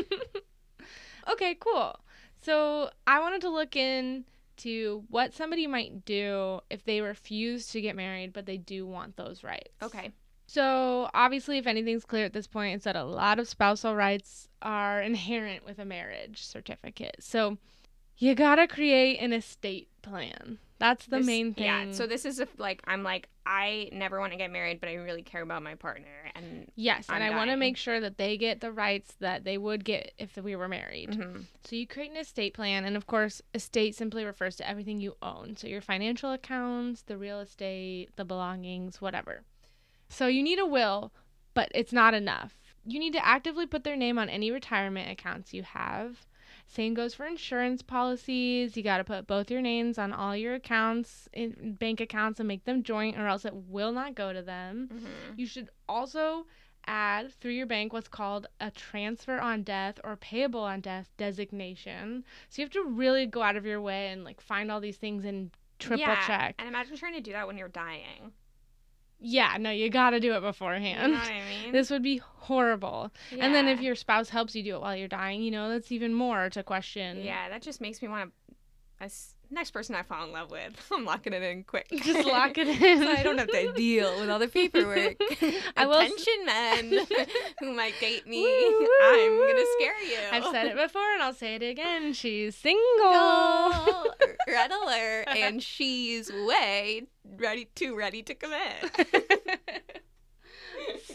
Okay, cool. So I wanted to look into what somebody might do if they refuse to get married, but they do want those rights. Okay. So obviously, if anything's clear at this point, it's that a lot of spousal rights are inherent with a marriage certificate. So you gotta create an estate plan. That's the This- main thing. Yeah. So this is if like I'm like I never want to get married, but I really care about my partner, and yes, and I'm I want to dying. make sure that they get the rights that they would get if we were married. Mhm. So you create an estate plan, and of course, estate simply refers to everything you own. So your financial accounts, the real estate, the belongings, whatever. So you need a will, but it's not enough. You need to actively put their name on any retirement accounts you have. Same goes for insurance policies. You got to put both your names on all your accounts, in bank accounts, and make them joint, or else it will not go to them. Mhm. You should also add through your bank what's called a transfer on death or payable on death designation. So you have to really go out of your way and like find all these things and triple yeah. check. And imagine trying to do that when you're dying. Yeah, no, you got to do it You beforehand. know what I mean? This would be horrible. And then if Yeah. your spouse helps you do it while you're dying, you know, that's even more to question. Yeah, that just makes me want to. Next person I fall in love with, I'm locking it in quick. Just lock it in. So I don't have to deal with all the paperwork. I will s- Attention men who might date me. Woo, woo, I'm gonna woo. scare you. I've said it before and I'll say it again. She's single. Oh, red alert, and she's way ready, too ready to commit.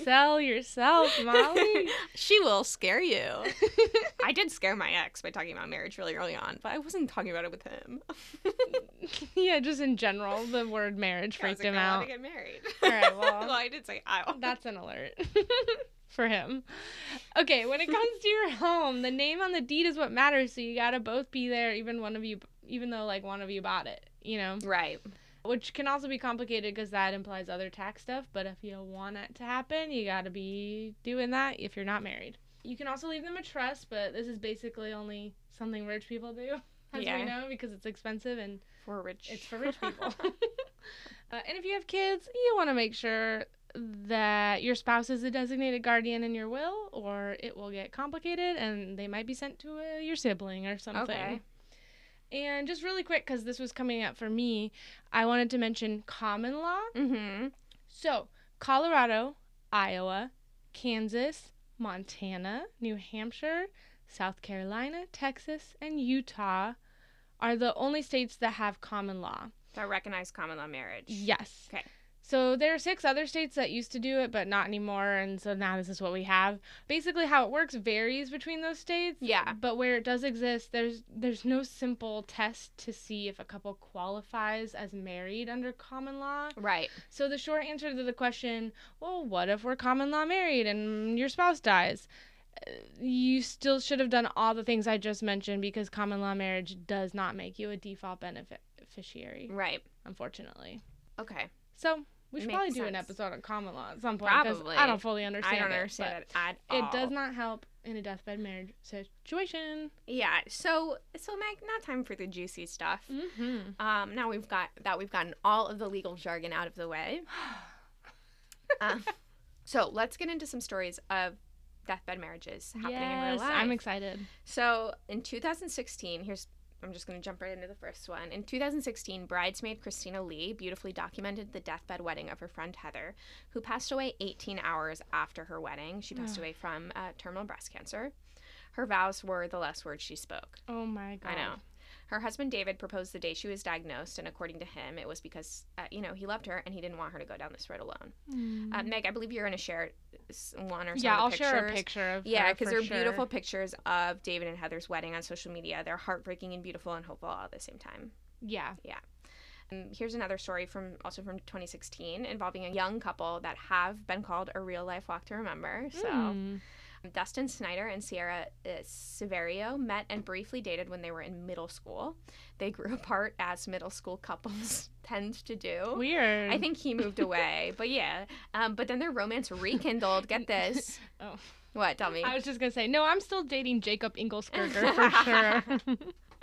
sell yourself, Molly. She will scare you. I did scare my ex by talking about marriage really early on, but I wasn't talking about it with him. Yeah, just in general, the word marriage Yeah, I was freaked like, him I out. want to get married. All right, well, well, I did say I. That's an alert for him. Okay, when it comes to your home, the name on the deed is what matters, so you gotta both be there, even one of you, even though like one of you bought it, you know? Right. Which can also be complicated because that implies other tax stuff, but if you want it to happen, you gotta be doing that if you're not married. You can also leave them a trust, but this is basically only something rich people do, as Yeah. we know, because it's expensive and For rich. it's for rich people. uh, and if you have kids, you want to make sure that your spouse is a designated guardian in your will, or it will get complicated and they might be sent to a, your sibling or something. Okay. And just really quick, because this was coming up for me, I wanted to mention common law. Mm-hmm. So, Colorado, Iowa, Kansas, Montana, New Hampshire, South Carolina, Texas, and Utah are the only states that have common law. That recognize common law marriage. Yes. Okay. So there are six other states that used to do it, but not anymore, and so now this is what we have. Basically, how it works varies between those states. Yeah. But where it does exist, there's there's no simple test to see if a couple qualifies as married under common law. Right. So the short answer to the question, well, what if we're common law married and your spouse dies? Uh, You still should have done all the things I just mentioned because common law marriage does not make you a default beneficiary, Right. unfortunately. Okay. So we should Makes probably do an sense. episode on common law at some point. 'Cause Probably. I don't fully understand I don't it, understand but it at all. It does not help in a deathbed marriage situation. Yeah. So, so Meg, now time for the juicy stuff. Mm-hmm. Um, now we've got that we've gotten all of the legal jargon out of the way. um, so let's get into some stories of deathbed marriages happening in real Yes, life. I'm excited. So in two thousand sixteen, here's I'm just going to jump right into the first one. In two thousand sixteen, bridesmaid Christina Lee beautifully documented the deathbed wedding of her friend Heather, who passed away eighteen hours after her wedding. She passed Ugh. away from uh, terminal breast cancer. Her vows were the last words she spoke. Oh my god. I know. Her husband David proposed the day she was diagnosed, and according to him, it was because, uh, you know, he loved her and he didn't want her to go down this road alone. Mm. Uh, Meg, I believe you're going to share s- one or some yeah, of the I'll pictures. share a picture of Yeah, her because for they're sure. beautiful pictures of David and Heather's wedding on social media. They're heartbreaking and beautiful and hopeful all at the same time. Yeah. Um, here's another story from also from twenty sixteen involving a young couple that have been called a real life walk to remember. So Mm. Dustin Snyder and Sierra uh, Severio met and briefly dated when they were in middle school. They grew apart as middle school couples tend to do. Weird. I think he moved away, but yeah. Um, but then their romance rekindled. Get this. Oh. What? Tell me. I was just gonna say, no, I'm still dating Jacob Ingleskerger for sure.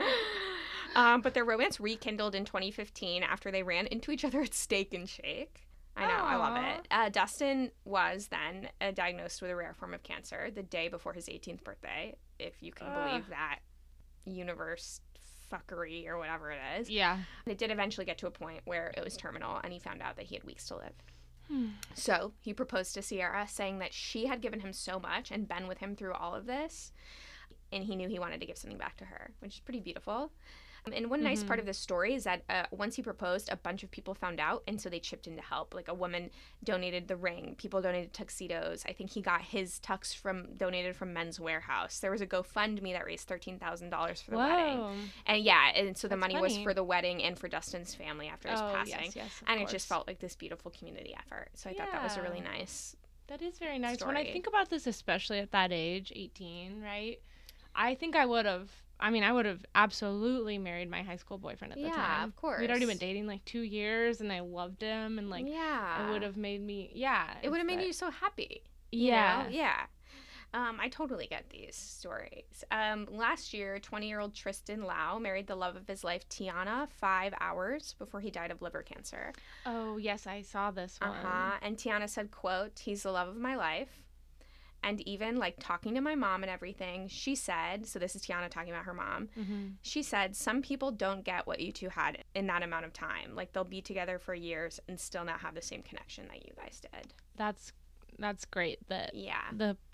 um, but their romance rekindled in twenty fifteen after they ran into each other at Steak and Shake. I know, I love Aw. it. Uh, Dustin was then uh, diagnosed with a rare form of cancer the day before his eighteenth birthday, if you can Ugh. believe that universe fuckery or whatever it is. Yeah. It did eventually get to a point where it was terminal, and he found out that he had weeks to live. Hmm. So he proposed to Sierra, saying that she had given him so much and been with him through all of this, and he knew he wanted to give something back to her, which is pretty beautiful. Um, and one nice Mhm. part of this story is that uh, once he proposed, a bunch of people found out, and so they chipped in to help. Like a woman donated the ring, people donated tuxedos. I think he got his tux from donated from Men's Warehouse. There was a GoFundMe that raised thirteen thousand dollars for the wedding. Whoa. And yeah, and so the That's money was funny. for the wedding and for Dustin's family after his Oh, passing. yes, yes, of And it just course. felt like this beautiful community effort. So I thought that was a really Yeah. nice. That is very nice. When I story. think about this, especially at that age, eighteen, right? I think I would have, I mean, I would have absolutely married my high school boyfriend at the Yeah, time. of course. We'd already been dating like two years and I loved him and like, yeah. it would have made me, yeah. It would have it's made that- you so happy. you Yeah. know? Yeah. Um, I totally get these stories. Um, last year, twenty-year-old Tristan Lau married the love of his life, Tiana, five hours before he died of liver cancer. Oh, yes, I saw this one. Uh-huh. And Tiana said, quote, "He's the love of my life." And even, like, talking to my mom and everything, she said, so this is Tiana talking about her mom, Mm-hmm. she said, "Some people don't get what you two had in that amount of time. Like, they'll be together for years and still not have the same connection that you guys did." That's, that's great that Yeah. the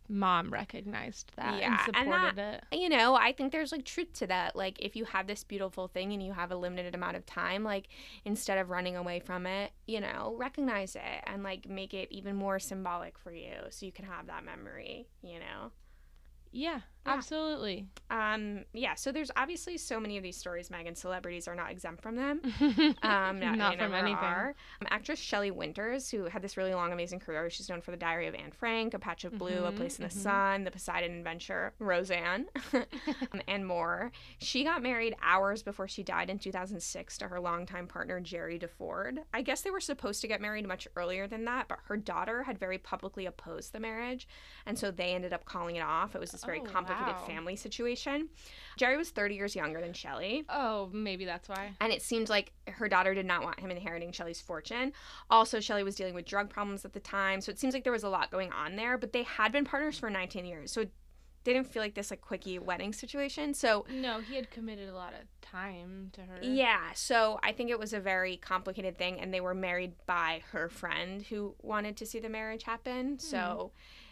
mom recognized that Yeah, and and supported that- it. You know, I think there's like truth to that. Like, if you have this beautiful thing and you have a limited amount of time, like, instead of running away from it, you know, recognize it and like make it even more symbolic for you so you can have that memory, you know? Yeah, Yeah. absolutely. Um, yeah, so there's obviously so many of these stories, Megan. Celebrities are not exempt from them. Um, no, Not they from never anything. are. Um, actress Shelley Winters, who had this really long, amazing career. She's known for The Diary of Anne Frank, A Patch of Blue, A Mhm, Place in the mhm. Sun, The Poseidon Adventure, Roseanne, um, and more. She got married hours before she died in two thousand six to her longtime partner, Jerry DeFord. I guess they were supposed to get married much earlier than that, but her daughter had very publicly opposed the marriage, and so they ended up calling it off. It was this very Oh, complicated wow. family situation. Jerry was thirty years younger than Shelley. Oh, maybe that's why. And it seemed like her daughter did not want him inheriting Shelley's fortune. Also, Shelley was dealing with drug problems at the time, so it seems like there was a lot going on there. But they had been partners for nineteen years, so it didn't feel like this like quickie wedding situation. So No, he had committed a lot of time to her. yeah, so I think it was a very complicated thing, and they were married by her friend who wanted to see the marriage happen. So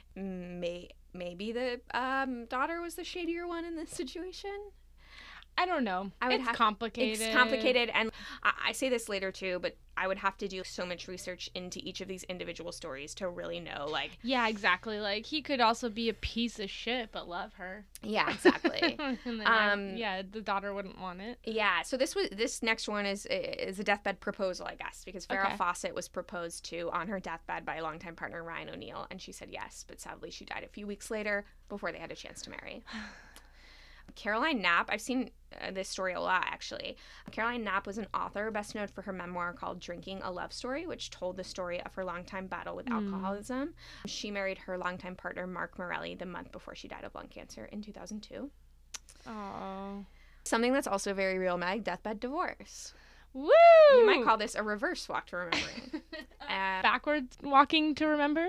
may maybe the um, daughter was the shadier one in this situation. I don't know. I would it's have- complicated. It's complicated, and I, I say this later too, but I would have to do so much research into each of these individual stories to really know, like, Yeah, exactly. Like, he could also be a piece of shit, but love her. yeah, exactly. and then I- Um, yeah, the daughter wouldn't want it. Yeah, so this was this next one is is a deathbed proposal, I guess, because Farrah Okay. Fawcett was proposed to on her deathbed by longtime partner Ryan O'Neal, and she said yes, but sadly she died a few weeks later before they had a chance to marry. Caroline Knapp, I've seen uh, this story a lot, actually. Caroline Knapp was an author, best known for her memoir called Drinking a Love Story, which told the story of her longtime battle with Mm. alcoholism. She married her longtime partner, Mark Morelli, the month before she died of lung cancer in two thousand two. Oh. Something that's also very real, Meg, deathbed divorce. Woo! You might call this a reverse walk to remembering. uh, Backwards walking to remember?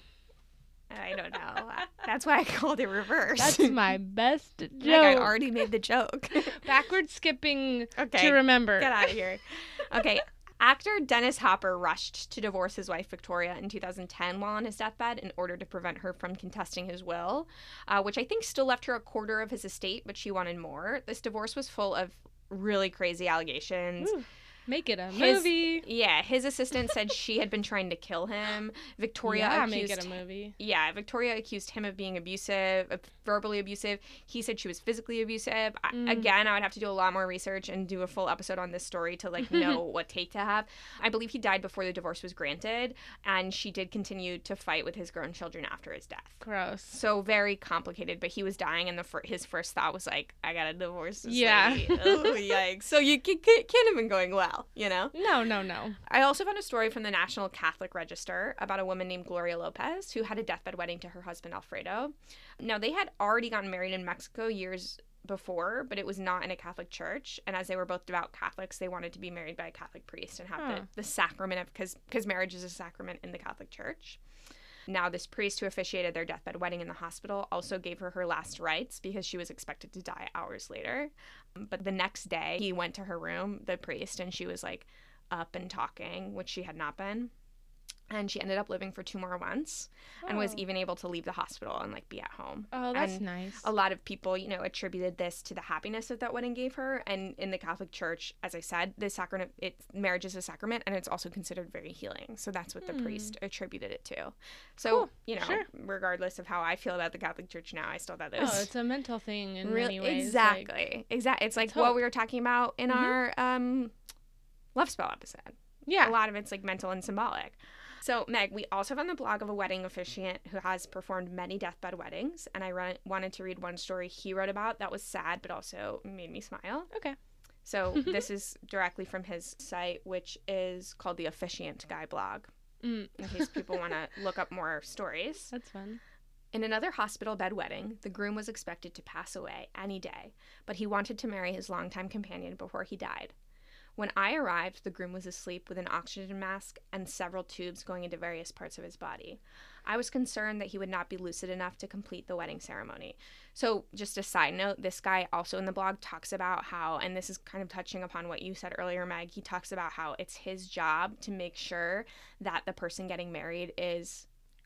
I don't know. That's why I called it reverse. That's my best joke. Meg, I already made the joke. Backwards skipping Okay, to remember. Get out of here. Okay. Actor Dennis Hopper rushed to divorce his wife Victoria in two thousand ten while on his deathbed in order to prevent her from contesting his will, uh, which I think still left her a quarter of his estate, but she wanted more. This divorce was full of really crazy allegations. Ooh, make it a His- movie. Yeah, his assistant said she had been trying to kill him. Victoria yeah, accused make it a movie. Yeah, Victoria accused him of being abusive, uh, verbally abusive. He said she was physically abusive. I, Mm. again, I would have to do a lot more research and do a full episode on this story to like know what take to have. I believe he died before the divorce was granted, and she did continue to fight with his grown children after his death. Gross. So very complicated, but he was dying, and the fir- his first thought was like, "I gotta divorce this Yeah. lady." Oh, yikes! So you c- c- can't have been going well, you know. No, no, no. I also found a story from the National Catholic Register about a woman named Gloria Lopez who had a deathbed wedding to her husband Alfredo. Now, they had already gotten married in Mexico years before, but it was not in a Catholic church. And as they were both devout Catholics, they wanted to be married by a Catholic priest and have Huh. the, the sacrament of, because because marriage is a sacrament in the Catholic Church. Now, this priest who officiated their deathbed wedding in the hospital also gave her her last rites because she was expected to die hours later. But the next day, he went to her room, the priest, and she was like up and talking, which she had not been. And she ended up living for two more months and was Oh. even able to leave the hospital and like be at home. Oh, that's and nice. A lot of people, you know, attributed this to the happiness that that wedding gave her. And in the Catholic Church, as I said, the sacrament, it marriage is a sacrament, and it's also considered very healing. So that's what the Hmm. priest attributed it to. So Cool. you know, Sure. regardless of how I feel about the Catholic Church now, I still thought that Oh, was it's a mental thing in really many ways. like- exactly, exactly. It's like it's what hope. we were talking about in Mhm. our um, love spell episode. yeah. A lot of it's like mental and symbolic. So, Meg, we also found the blog of a wedding officiant who has performed many deathbed weddings, and I run- wanted to read one story he wrote about that was sad but also made me smile. Okay. So, this is directly from his site, which is called the Officiant Guy blog, Mm, in case people want to look up more stories. that's fun. In another hospital bed wedding, the groom was expected to pass away any day, but he wanted to marry his longtime companion before he died. When I arrived, the groom was asleep with an oxygen mask and several tubes going into various parts of his body. I was concerned that he would not be lucid enough to complete the wedding ceremony. So, just a side note, this guy also in the blog talks about how, and this is kind of touching upon what you said earlier, Meg, he talks about how it's his job to make sure that the person getting married is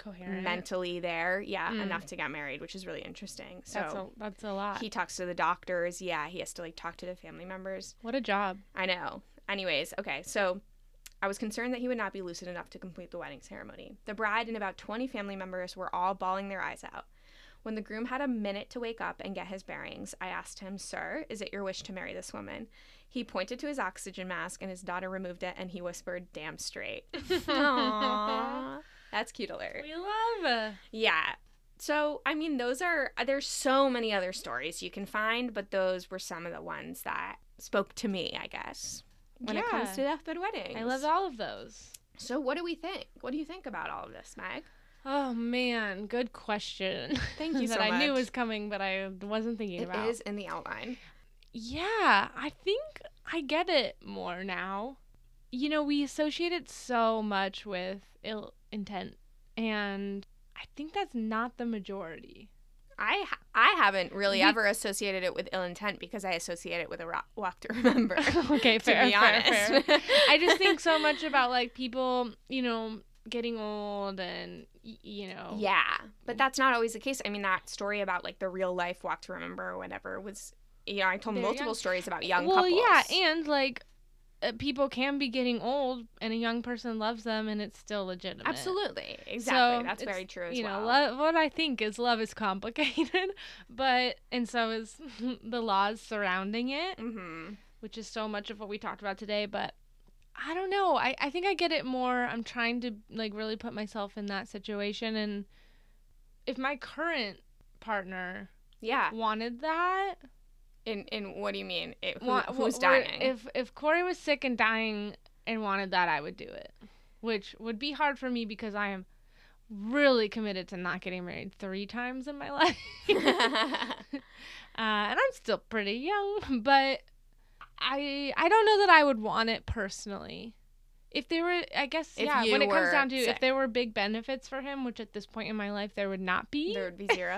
coherent. mentally there, yeah, Mm. enough to get married, which is really interesting. So That's a, that's a lot. he talks to the doctors. Yeah, he has to like talk to the family members. What a job. I know. Anyways, okay, so I was concerned that he would not be lucid enough to complete the wedding ceremony. The bride and about twenty family members were all bawling their eyes out. When the groom had a minute to wake up and get his bearings, I asked him, "Sir, is it your wish to marry this woman?" He pointed to his oxygen mask, and his daughter removed it, and he whispered, "Damn straight." Aww. That's cute alert. We love. Yeah. So, I mean, those are, there's so many other stories you can find, but those were some of the ones that spoke to me, I guess, when it comes Yeah. to deathbed weddings. I love all of those. So, what do we think? What do you think about all of this, Meg? Oh man, good question. Thank you that so I knew much. was coming, but I wasn't thinking It about. is in the outline. Yeah, I think I get it more now. You know, we associate it so much with ill intent, and I think that's not the majority. I ha- I haven't really We- ever associated it with ill intent because I associate it with a ro- walk to remember. Okay, to fair, be fair, honest. fair. I just think so much about like people, you know, getting old and y- you know. Yeah, but that's not always the case. I mean, that story about like the real life walk to remember or whatever was, you know, I told They're multiple young. stories about young well, couples. yeah, and like uh, people can be getting old, and a young person loves them, and it's still legitimate. Absolutely, exactly. So That's it's, very true as you well. know, love, what I think is love is complicated, but and so is the laws surrounding it, Mm-hmm. which is so much of what we talked about today. But I don't know. I, I think I get it more. I'm trying to like really put myself in that situation, and if my current partner Yeah. wanted that, In in what do you mean? It, who, wa- who's wa- dying? If if Corey was sick and dying and wanted that, I would do it, which would be hard for me because I am really committed to not getting married three times in my life. uh, and I'm still pretty young, but I I don't know that I would want it personally. If there were, I guess, If yeah, you when it comes were down to sick. if there were big benefits for him, which at this point in my life there would not be. There would be zero.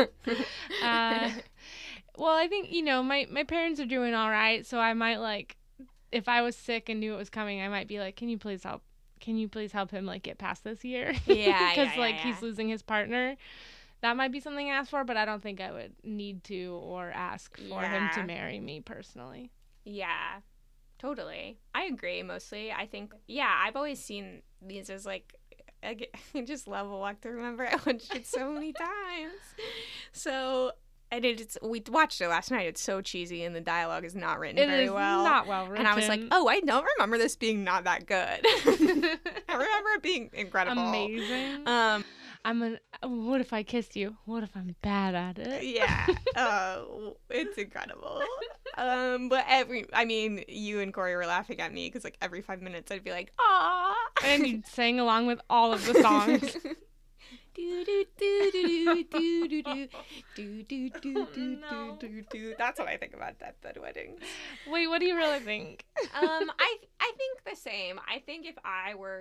uh, well, I think, you know, my, my parents are doing all right, so I might, like, if I was sick and knew it was coming, I might be like, can you please help? Can you please help him, like, get past this year? Yeah, Because, yeah, like, yeah, he's yeah. losing his partner. That might be something I ask for, but I don't think I would need to or ask for him to Yeah. marry me personally. Yeah, totally. I agree mostly. I think, yeah, I've always seen these as like, I, get, I just love a walk to remember. I watched it so many times. So, and it's, we watched it last night. It's so cheesy and the dialogue is not written It very is well. not well written. And I was like, oh, I don't remember this being not that good. I remember it being incredible. amazing. Um, I'm an. What if I kissed you? What if I'm bad at it? yeah, uh, it's incredible. Um, but every, I mean, you and Corey were laughing at me because like every five minutes I'd be like, "Aw," And you sang along with all of the songs. do do do do do do do do do do Oh, do no. do do do. That's what I think about deathbed weddings. Wait, what do you really think? Um, I I think the same. I think if I were,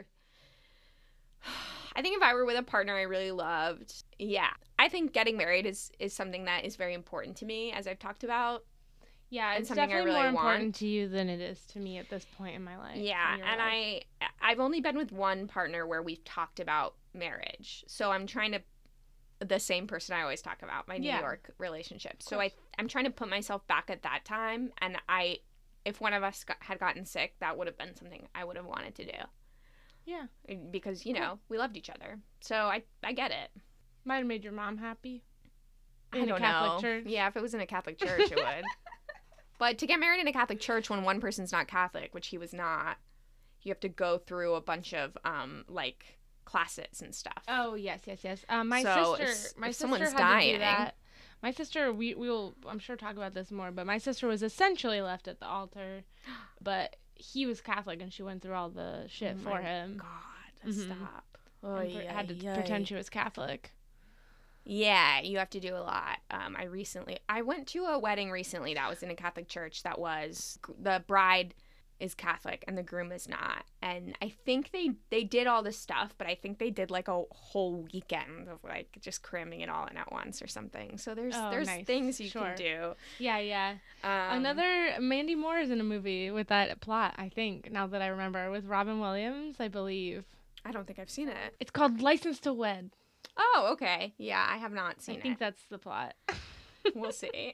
I think if I were with a partner I really loved, yeah, I think getting married is is something that is very important to me, as I've talked about. Yeah, And it's something I definitely really more important want. to you than it is to me at this point in my life. Yeah, in your and life. I I've only been with one partner where we've talked about marriage. So I'm trying to the same person I always talk about, my New Yeah. York relationship. So I I'm trying to put myself back at that time, and I if one of us got, had gotten sick, that would have been something I would have wanted to do. Yeah. Because, you know, we loved each other. So I I get it. Might have made your mom happy. I In a don't Catholic know. church. Yeah, if it was in a Catholic church, it would. But to get married in a Catholic church when one person's not Catholic, which he was not, you have to go through a bunch of um like classes and stuff. Oh yes, yes, yes. Um, my So if- sister, my if sister someone's had dying- to do that. My sister, we we will, I'm sure, talk about this more. But my sister was essentially left at the altar, but he was Catholic, and she went through all the shit Oh for my him. God, Mhm. stop. and pre- had to pretend she was Catholic. Yeah, you have to do a lot. Um, I recently, I went to a wedding recently that was in a Catholic church that was, the bride is Catholic and the groom is not. And I think they, they did all this stuff, but I think they did like a whole weekend of like just cramming it all in at once or something. So there's, Oh, there's nice. things you Sure. can do. Yeah, yeah. Um, Another Mandy Moore is in a movie with that plot. I think now that I remember, with Robin Williams, I believe. I don't think I've seen it. It's called License to Wed. Oh, okay. Yeah, I have not seen I think it. that's the plot. We'll see.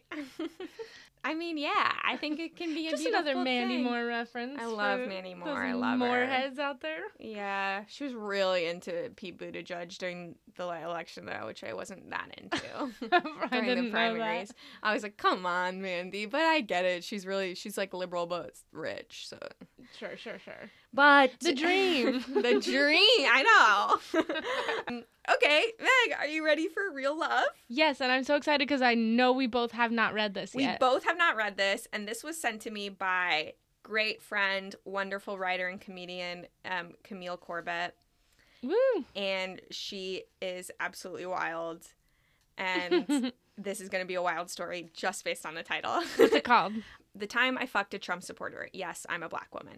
I mean, yeah, I think it can be a Just beautiful another Mandy thing. Moore reference. I love for Mandy Moore. those I love Moore her. heads out there. Yeah, she was really into Pete Buttigieg during the election, though, which I wasn't that into I during didn't the know primaries. that. I was like, come on, Mandy, but I get it. She's really, she's like liberal, but rich, so. Sure, sure, sure. But The dream. the dream. I know. Um, okay, Meg, are you ready for Real Love? Yes, and I'm so excited because I know we both have not read this We yet. both have not read this, and this was sent to me by great friend, wonderful writer and comedian, um, Camille Corbett, Woo! and she is absolutely wild. And this is going to be a wild story just based on the title. What's it called? The Time I Fucked a Trump Supporter. Yes, I'm a black woman.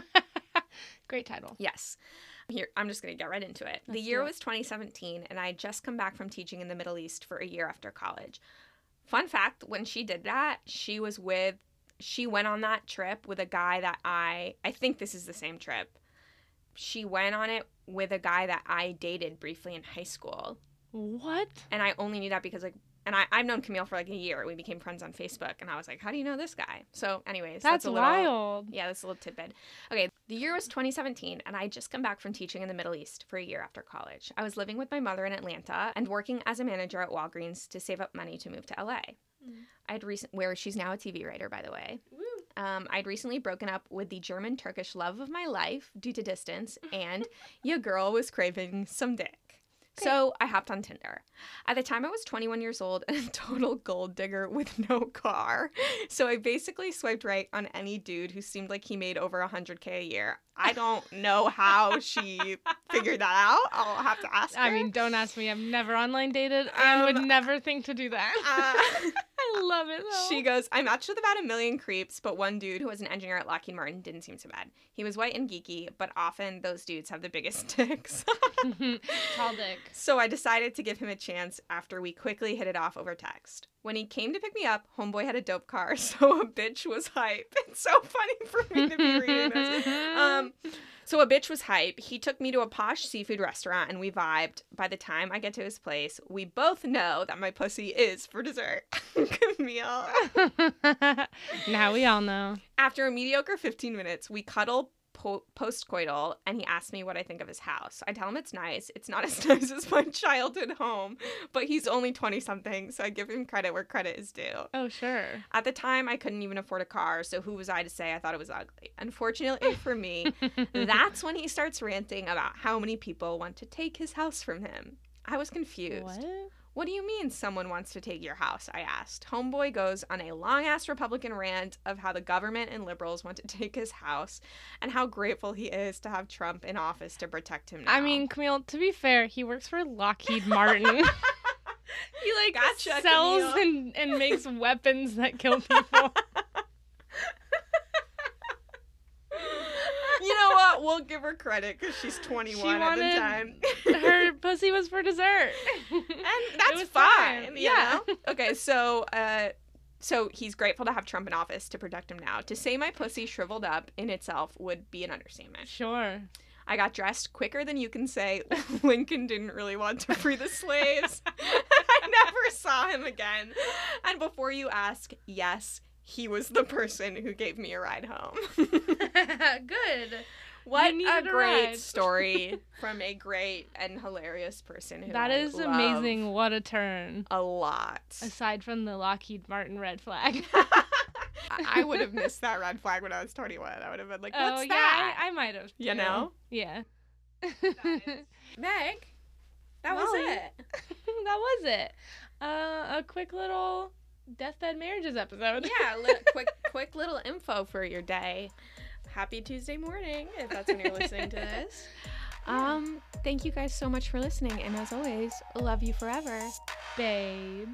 Great title. Yes. Here, I'm just going to get right into it. The Let's year do it. was twenty seventeen, and I had just come back from teaching in the Middle East for a year after college. Fun fact, when she did that, she was with, she went on that trip with a guy that I, I think this is the same trip. She went on it with a guy that I dated briefly in high school. What? And I only knew that because, like, and I, I've known Camille for like a year. We became friends on Facebook, and I was like, how do you know this guy? So anyways, that's, That's, a little, wild. yeah, that's a little tidbit. Okay, the year was twenty seventeen, and I had just come back from teaching in the Middle East for a year after college. I was living with my mother in Atlanta and working as a manager at Walgreens to save up money to move to L A. Mm. I had recent, where she's now a T V writer, by the way. Woo. Um, I'd recently broken up with the German-Turkish love of my life due to distance, and your girl was craving some dick. So I hopped on Tinder. At the time, I was twenty-one years old and a total gold digger with no car. So I basically swiped right on any dude who seemed like he made over one hundred K a year. I don't know how she figured that out. I'll have to ask her. I mean, don't ask me. I've never online dated and would Um, never think to do that. Uh, I love it, though. She goes, I matched with about a million creeps, but one dude who was an engineer at Lockheed Martin didn't seem so bad. He was white and geeky, but often those dudes have the biggest dicks. Tall dick. So I decided to give him a chance after we quickly hit it off over text. When he came to pick me up, homeboy had a dope car, so a bitch was hype. It's so funny for me to be reading this. Um, so a bitch was hype. He took me to a posh seafood restaurant, and we vibed. By the time I get to his place, we both know that my pussy is for dessert. Camille. Now we all know. After a mediocre fifteen minutes, we cuddle po- post-coital, and he asked me what I think of his house. I tell him it's nice. It's not as nice as my childhood home, but he's only twenty-something, so I give him credit where credit is due. Oh, sure. At the time, I couldn't even afford a car, so who was I to say I thought it was ugly? Unfortunately for me, that's when he starts ranting about how many people want to take his house from him. I was confused. What? What do you mean someone wants to take your house? I asked. Homeboy goes on a long-ass Republican rant of how the government and liberals want to take his house and how grateful he is to have Trump in office to protect him now. I mean, Camille, to be fair, he works for Lockheed Martin. he like gotcha, sells Camille. and, and makes weapons that kill people. You know what? We'll give her credit because she's twenty-one She at the wanted- time. Her pussy was for dessert. And that's was fine. fine. You Yeah. know? Okay, so uh so he's grateful to have Trump in office to protect him now. To say my pussy shriveled up in itself would be an understatement. Sure. I got dressed quicker than you can say. Lincoln didn't really want to free the slaves. I never saw him again. And before you ask, yes, he was the person who gave me a ride home. Good. What You a needed a great ride. story from a great and hilarious person who That I is love amazing. What a turn. a lot. Aside from the Lockheed Martin red flag. I I would have missed that red flag when I was twenty-one. I would have been like, what's oh, yeah, that? I, I might have. You too. know? Yeah. Meg, that was Molly. it. That was it. Uh, a quick little deathbed marriages episode. Yeah, li- quick, quick little info for your day. Happy Tuesday morning, if that's when you're listening to this. Um, thank you guys so much for listening, and as always, love you forever. Babe.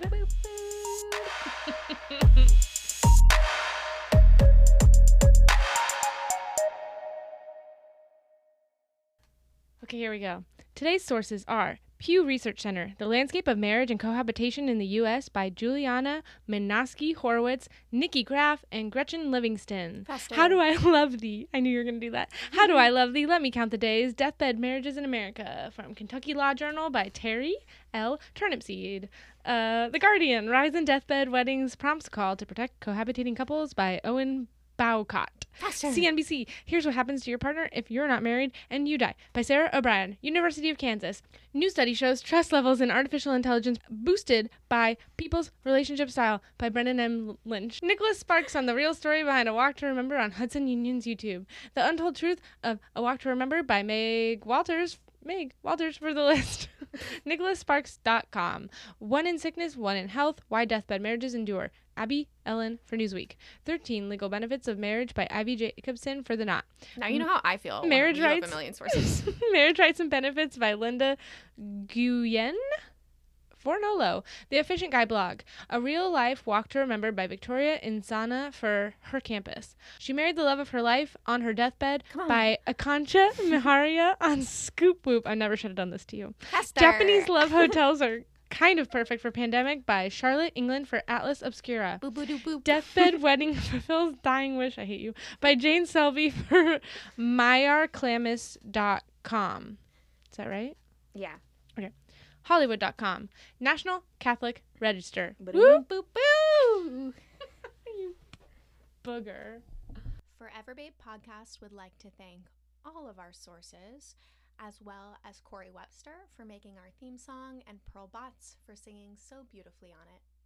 Okay, here we go. Today's sources are Pew Research Center, The Landscape of Marriage and Cohabitation in the U S by Juliana Minosky Horowitz, Nikki Graff, and Gretchen Livingston. Faster. How do I love thee? I knew you were going to do that. How do I love thee? Let me count the days. Deathbed Marriages in America from Kentucky Law Journal by Terry L. Turnipseed. Uh, the Guardian, Rise in Deathbed Weddings Prompts Call to Protect Cohabitating Couples by Owen Bowcott. Faster. C N B C, Here's What Happens to Your Partner If You're Not Married and You Die by Sarah O'Brien, University of Kansas. New study shows trust levels in artificial intelligence boosted by people's relationship style by Brendan M. Lynch. Nicholas Sparks on the real story behind A Walk to Remember on Hudson Union's YouTube. The Untold Truth of A Walk to Remember by Meg Walters. Meg Walters for the list. nicholas sparks dot com. One in Sickness, One in Health, Why Deathbed Marriages Endure. Abby Ellen for Newsweek. thirteen Legal Benefits of Marriage by Ivy Jacobson for The Knot. Now you know how I feel. Marriage when you rights. have a million sources. Marriage Rights and Benefits by Linda Nguyen for Nolo. The Efficient Guy blog. A Real Life Walk to Remember by Victoria Insana for Her Campus. She Married the Love of Her Life on Her Deathbed Come on. by Akancha Miharia on Scoop Whoop. I never should have done this to you. Faster. Japanese Love Hotels Are Kind of Perfect for Pandemic by Charlotte England for Atlas Obscura. Boop, boop, doop, boop. Deathbed Wedding Fulfills Dying Wish, I hate you, by Jane Selby for myar clamis dot com. Is that right? Yeah. Hollywood dot com. National Catholic Register. Boop, boop, boo. You booger. Forever Babe Podcast would like to thank all of our sources, as well as Corey Webster for making our theme song and Pearl Botts for singing so beautifully on it.